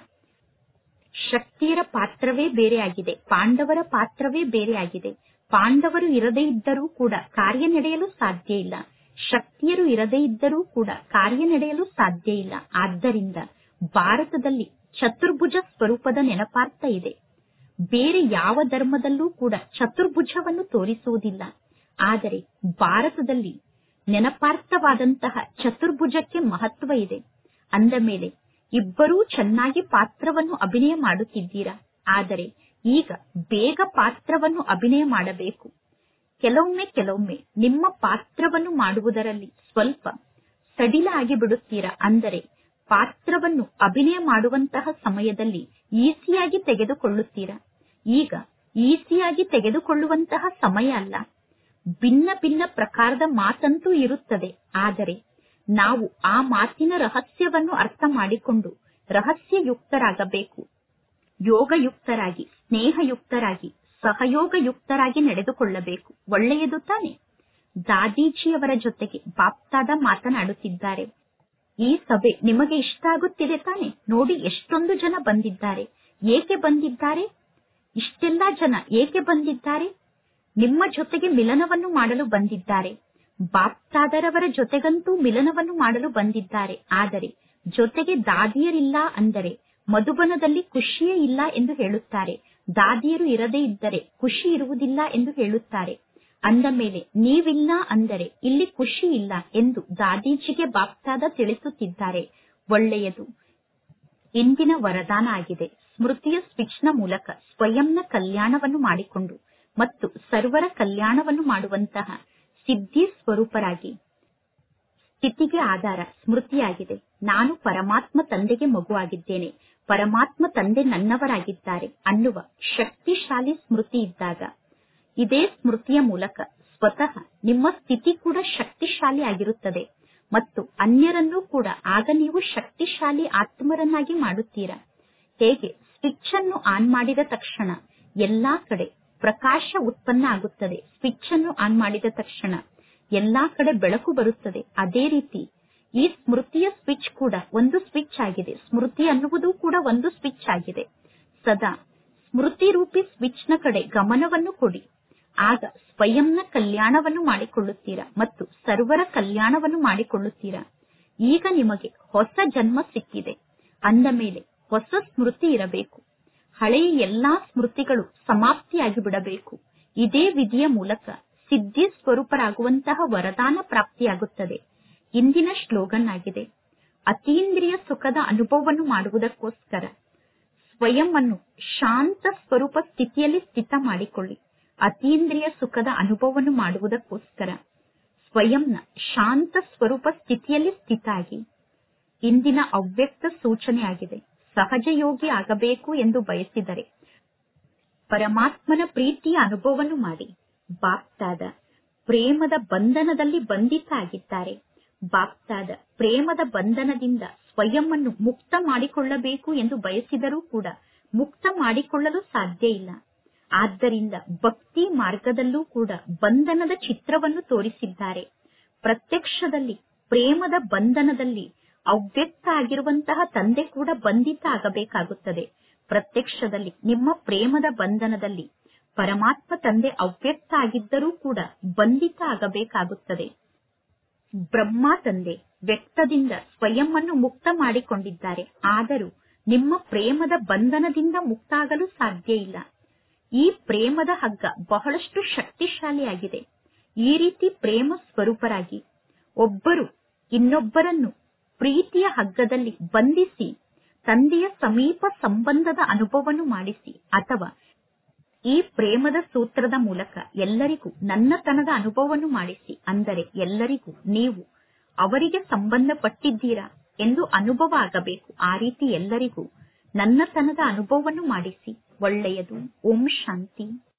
ಶಕ್ತಿಯರ ಪಾತ್ರವೇ ಬೇರೆಯಾಗಿದೆ, ಪಾಂಡವರ ಪಾತ್ರವೇ ಬೇರೆಯಾಗಿದೆ. ಪಾಂಡವರು ಇರದೇ ಇದ್ದರೂ ಕೂಡ ಕಾರ್ಯ ನಡೆಯಲು ಸಾಧ್ಯ ಇಲ್ಲ. ಶಕ್ತಿಯರು ಇರದೇ ಇದ್ದರೂ ಕೂಡ ಕಾರ್ಯ ನಡೆಯಲು ಸಾಧ್ಯ ಇಲ್ಲ. ಆದ್ದರಿಂದ ಭಾರತದಲ್ಲಿ ಚತುರ್ಭುಜ ಸ್ವರೂಪದ ನೆನಪಾರ್ಥ ಇದೆ. ಬೇರೆ ಯಾವ ಧರ್ಮದಲ್ಲೂ ಕೂಡ ಚತುರ್ಭುಜವನ್ನು ತೋರಿಸುವುದಿಲ್ಲ. ಆದರೆ ಭಾರತದಲ್ಲಿ ನೆನಪಾರ್ಥವಾದಂತಹ ಚತುರ್ಭುಜಕ್ಕೆ ಮಹತ್ವ ಇದೆ. ಅಂದ ಮೇಲೆ ಇಬ್ಬರೂ ಚೆನ್ನಾಗಿ ಪಾತ್ರವನ್ನು ಅಭಿನಯ ಮಾಡುತ್ತಿದ್ದೀರಾ. ಆದರೆ ಈಗ ಬೇಗ ಪಾತ್ರವನ್ನು ಅಭಿನಯ ಮಾಡಬೇಕು. ಕೆಲವೊಮ್ಮೆ ನಿಮ್ಮ ಪಾತ್ರವನ್ನು ಮಾಡುವುದರಲ್ಲಿ ಸ್ವಲ್ಪ ಸಡಿಲ ಆಗಿ ಬಿಡುತ್ತೀರಾ. ಅಂದರೆ ಪಾತ್ರವನ್ನು ಅಭಿನಯ ಮಾಡುವಂತಹ ಸಮಯದಲ್ಲಿ ಈಸಿಯಾಗಿ ತೆಗೆದುಕೊಳ್ಳುತ್ತೀರಾ. ಈಗ ಈಸಿಯಾಗಿ ತೆಗೆದುಕೊಳ್ಳುವಂತಹ ಸಮಯ ಅಲ್ಲ. ಭಿನ್ನ ಭಿನ್ನ ಪ್ರಕಾರದ ಮಾತಂತೂ ಇರುತ್ತದೆ. ಆದರೆ ನಾವು ಆ ಮಾತಿನ ರಹಸ್ಯವನ್ನು ಅರ್ಥ ಮಾಡಿಕೊಂಡು ರಹಸ್ಯಯುಕ್ತರಾಗಬೇಕು. ಯೋಗಯುಕ್ತರಾಗಿ, ಸ್ನೇಹಯುಕ್ತರಾಗಿ, ಸಹಯೋಗಯುಕ್ತರಾಗಿ ನಡೆದುಕೊಳ್ಳಬೇಕು. ಒಳ್ಳೆಯದು ತಾನೆ. ದಾದೀಜಿಯವರ ಜೊತೆಗೆ ಬಾಪ್ದಾದ ಮಾತನಾಡುತ್ತಿದ್ದಾರೆ. ಈ ಸಭೆ ನಿಮಗೆ ಇಷ್ಟ ಆಗುತ್ತಿದೆ ತಾನೆ. ನೋಡಿ ಎಷ್ಟೊಂದು ಜನ ಬಂದಿದ್ದಾರೆ. ಏಕೆ ಬಂದಿದ್ದಾರೆ? ಇಷ್ಟೆಲ್ಲಾ ಜನ ಏಕೆ ಬಂದಿದ್ದಾರೆ? ನಿಮ್ಮ ಜೊತೆಗೆ ಮಿಲನವನ್ನು ಮಾಡಲು ಬಂದಿದ್ದಾರೆ. ಬಾಪ್ದಾದರವರ ಜೊತೆಗಂತೂ ಮಿಲನವನ್ನು ಮಾಡಲು ಬಂದಿದ್ದಾರೆ. ಆದರೆ ಜೊತೆಗೆ ದಾದಿಯರಿಲ್ಲ ಅಂದರೆ ಮಧುಬನದಲ್ಲಿ ಖುಷಿಯೇ ಇಲ್ಲ ಎಂದು ಹೇಳುತ್ತಾರೆ. ದಾದಿಯರು ಇರದೇ ಇದ್ದರೆ ಖುಷಿ ಇರುವುದಿಲ್ಲ ಎಂದು ಹೇಳುತ್ತಾರೆ. ಅಂದ ಮೇಲೆ ನೀವಿಲ್ಲ ಅಂದರೆ ಇಲ್ಲಿ ಖುಷಿ ಇಲ್ಲ ಎಂದು ದಾದೀಜಿಗೆ ಬಾಪ್ದಾದ ತಿಳಿಸುತ್ತಿದ್ದಾರೆ. ಒಳ್ಳೆಯದು. ಇಂದಿನ ವರದಾನ ಆಗಿದೆ. ಸ್ಮೃತಿಯ ಸ್ವಿಚ್ನ ಮೂಲಕ ಸ್ವಯಂನ ಕಲ್ಯಾಣವನ್ನು ಮಾಡಿಕೊಂಡು ಮತ್ತು ಸರ್ವರ ಕಲ್ಯಾಣವನ್ನು ಮಾಡುವಂತಹ ಸಿದ್ಧಿ ಸ್ವರೂಪರಾಗಿ. ಸ್ಥಿತಿಗೆ ಆಧಾರ ಸ್ಮೃತಿಯಾಗಿದೆ. ನಾನು ಪರಮಾತ್ಮ ತಂದೆಗೆ ಮಗುವಾಗಿದ್ದೇನೆ, ಪರಮಾತ್ಮ ತಂದೆ ನನ್ನವರಾಗಿದ್ದಾರೆ ಅನ್ನುವ ಶಕ್ತಿಶಾಲಿ ಸ್ಮೃತಿ ಇದ್ದಾಗ ಇದೇ ಸ್ಮೃತಿಯ ಮೂಲಕ ಸ್ವತಃ ನಿಮ್ಮ ಸ್ಥಿತಿ ಕೂಡ ಶಕ್ತಿಶಾಲಿ ಆಗಿರುತ್ತದೆ ಮತ್ತು ಅನ್ಯರನ್ನೂ ಕೂಡ ಆಗ ನೀವು ಶಕ್ತಿಶಾಲಿ ಆತ್ಮರನ್ನಾಗಿ ಮಾಡುತ್ತೀರಾ. ಹೇಗೆ ಸ್ವಿಚ್ ಅನ್ನು ಆನ್ ಮಾಡಿದ ತಕ್ಷಣ ಎಲ್ಲಾ ಕಡೆ ಪ್ರಕಾಶ ಉತ್ಪನ್ನ ಆಗುತ್ತದೆ. ಸ್ವಿಚ್ ಅನ್ನು ಆನ್ ಮಾಡಿದ ತಕ್ಷಣ ಎಲ್ಲಾ ಕಡೆ ಬೆಳಕು ಬರುತ್ತದೆ. ಅದೇ ರೀತಿ ಈ ಸ್ಮೃತಿಯ ಸ್ವಿಚ್ ಕೂಡ ಒಂದು ಸ್ವಿಚ್ ಆಗಿದೆ. ಸ್ಮೃತಿ ಅನ್ನುವುದು ಕೂಡ ಒಂದು ಸ್ವಿಚ್ ಆಗಿದೆ. ಸದಾ ಸ್ಮೃತಿ ರೂಪಿ ಸ್ವಿಚ್ ನ ಕಡೆ ಗಮನವನ್ನು ಕೊಡಿ. ಆಗ ಸ್ವಯಂನ ಕಲ್ಯಾಣವನ್ನು ಮಾಡಿಕೊಳ್ಳುತ್ತೀರಾ ಮತ್ತು ಸರ್ವರ ಕಲ್ಯಾಣವನ್ನು ಮಾಡಿಕೊಳ್ಳುತ್ತೀರಾ. ಈಗ ನಿಮಗೆ ಹೊಸ ಜನ್ಮ ಸಿಕ್ಕಿದೆ. ಅಂದ ಮೇಲೆ ಹೊಸ ಸ್ಮೃತಿ ಇರಬೇಕು. ಹಳೆಯ ಎಲ್ಲಾ ಸ್ಮೃತಿಗಳು ಸಮಾಪ್ತಿಯಾಗಿ ಬಿಡಬೇಕು. ಇದೇ ವಿಧಿಯ ಮೂಲಕ ಸಿದ್ಧಿ ಸ್ವರೂಪರಾಗುವಂತಹ ವರದಾನ ಪ್ರಾಪ್ತಿಯಾಗುತ್ತದೆ. ಇಂದಿನ ಶ್ಲೋಗನ್ ಆಗಿದೆ. ಅತೀಂದ್ರಿಯ ಸುಖದ ಅನುಭವವನ್ನು ಮಾಡುವುದಕ್ಕೋಸ್ಕರ ಸ್ವಯಂ ಅನ್ನು ಶಾಂತ ಸ್ವರೂಪ ಸ್ಥಿತಿಯಲ್ಲಿ ಸ್ಥಿತ ಮಾಡಿಕೊಳ್ಳಿ. ಅತೀಂದ್ರಿಯ ಸುಖದ ಅನುಭವವನ್ನು ಮಾಡುವುದಕ್ಕೋಸ್ಕರ ಸ್ವಯಂನ ಶಾಂತ ಸ್ವರೂಪ ಸ್ಥಿತಿಯಲ್ಲಿ ಸ್ಥಿತ ಆಗಿ. ಇಂದಿನ ಅವ್ಯಕ್ತ ಸೂಚನೆ ಆಗಿದೆ. ಸಹಜ ಯೋಗಿ ಆಗಬೇಕು ಎಂದು ಬಯಸಿದರೆ ಪರಮಾತ್ಮನ ಪ್ರೀತಿಯ ಅನುಭವವನ್ನು ಮಾಡಿ. ಬಾಪ್ದಾದ ಪ್ರೇಮದ ಬಂಧನದಲ್ಲಿ ಬಂಧಿತ ಆಗಿದ್ದಾರೆ. ಬಾಪ್ದಾದ ಪ್ರೇಮದ ಬಂಧನದಿಂದ ಸ್ವಯಂವನ್ನು ಮುಕ್ತ ಮಾಡಿಕೊಳ್ಳಬೇಕು ಎಂದು ಬಯಸಿದರೂ ಕೂಡ ಮುಕ್ತ ಮಾಡಿಕೊಳ್ಳಲು ಸಾಧ್ಯ ಇಲ್ಲ. ಆದ್ದರಿಂದ ಭಕ್ತಿ ಮಾರ್ಗದಲ್ಲೂ ಕೂಡ ಬಂಧನದ ಚಿತ್ರವನ್ನು ತೋರಿಸಿದ್ದಾರೆ. ಪ್ರತ್ಯಕ್ಷದಲ್ಲಿ ಪ್ರೇಮದ ಬಂಧನದಲ್ಲಿ ಅವ್ಯಕ್ತ ಆಗಿರುವಂತಹ ತಂದೆ ಕೂಡ ಬಂಧಿತ ಆಗಬೇಕಾಗುತ್ತದೆ. ಪ್ರತ್ಯಕ್ಷದಲ್ಲಿ ನಿಮ್ಮ ಪ್ರೇಮದ ಬಂಧನದಲ್ಲಿ ಪರಮಾತ್ಮ ತಂದೆ ಅವ್ಯಕ್ತ ಆಗಿದ್ದರೂ ಕೂಡ ಬಂಧಿತ ಆಗಬೇಕಾಗುತ್ತದೆ. ಬ್ರಹ್ಮ ತಂದೆ ವ್ಯಕ್ತದಿಂದ ಸ್ವಯಂವನ್ನು ಮುಕ್ತ ಮಾಡಿಕೊಂಡಿದ್ದಾರೆ. ಆದರೂ ನಿಮ್ಮ ಪ್ರೇಮದ ಬಂಧನದಿಂದ ಮುಕ್ತ ಆಗಲು ಸಾಧ್ಯ ಇಲ್ಲ. ಈ ಪ್ರೇಮದ ಹಗ್ಗ ಬಹಳಷ್ಟು ಶಕ್ತಿಶಾಲಿಯಾಗಿದೆ. ಈ ರೀತಿ ಪ್ರೇಮ ಸ್ವರೂಪರಾಗಿ ಒಬ್ಬರು ಇನ್ನೊಬ್ಬರನ್ನು ಪ್ರೀತಿಯ ಹಗ್ಗದಲ್ಲಿ ಬಂಧಿಸಿ ತಂದೆಯ ಸಮೀಪ ಸಂಬಂಧದ ಅನುಭವವನ್ನು ಮಾಡಿಸಿ, ಅಥವಾ ಈ ಪ್ರೇಮದ ಸೂತ್ರದ ಮೂಲಕ ಎಲ್ಲರಿಗೂ ನನ್ನತನದ ಅನುಭವವನ್ನು ಮಾಡಿಸಿ. ಅಂದರೆ ಎಲ್ಲರಿಗೂ ನೀವು ಅವರಿಗೆ ಸಂಬಂಧಪಟ್ಟಿದ್ದೀರಾ ಎಂದು ಅನುಭವ ಆಗಬೇಕು. ಆ ರೀತಿ ಎಲ್ಲರಿಗೂ ನನ್ನತನದ ಅನುಭವವನ್ನು ಮಾಡಿಸಿ. ಒಳ್ಳೆಯದು. ಓಂ ಶಾಂತಿ.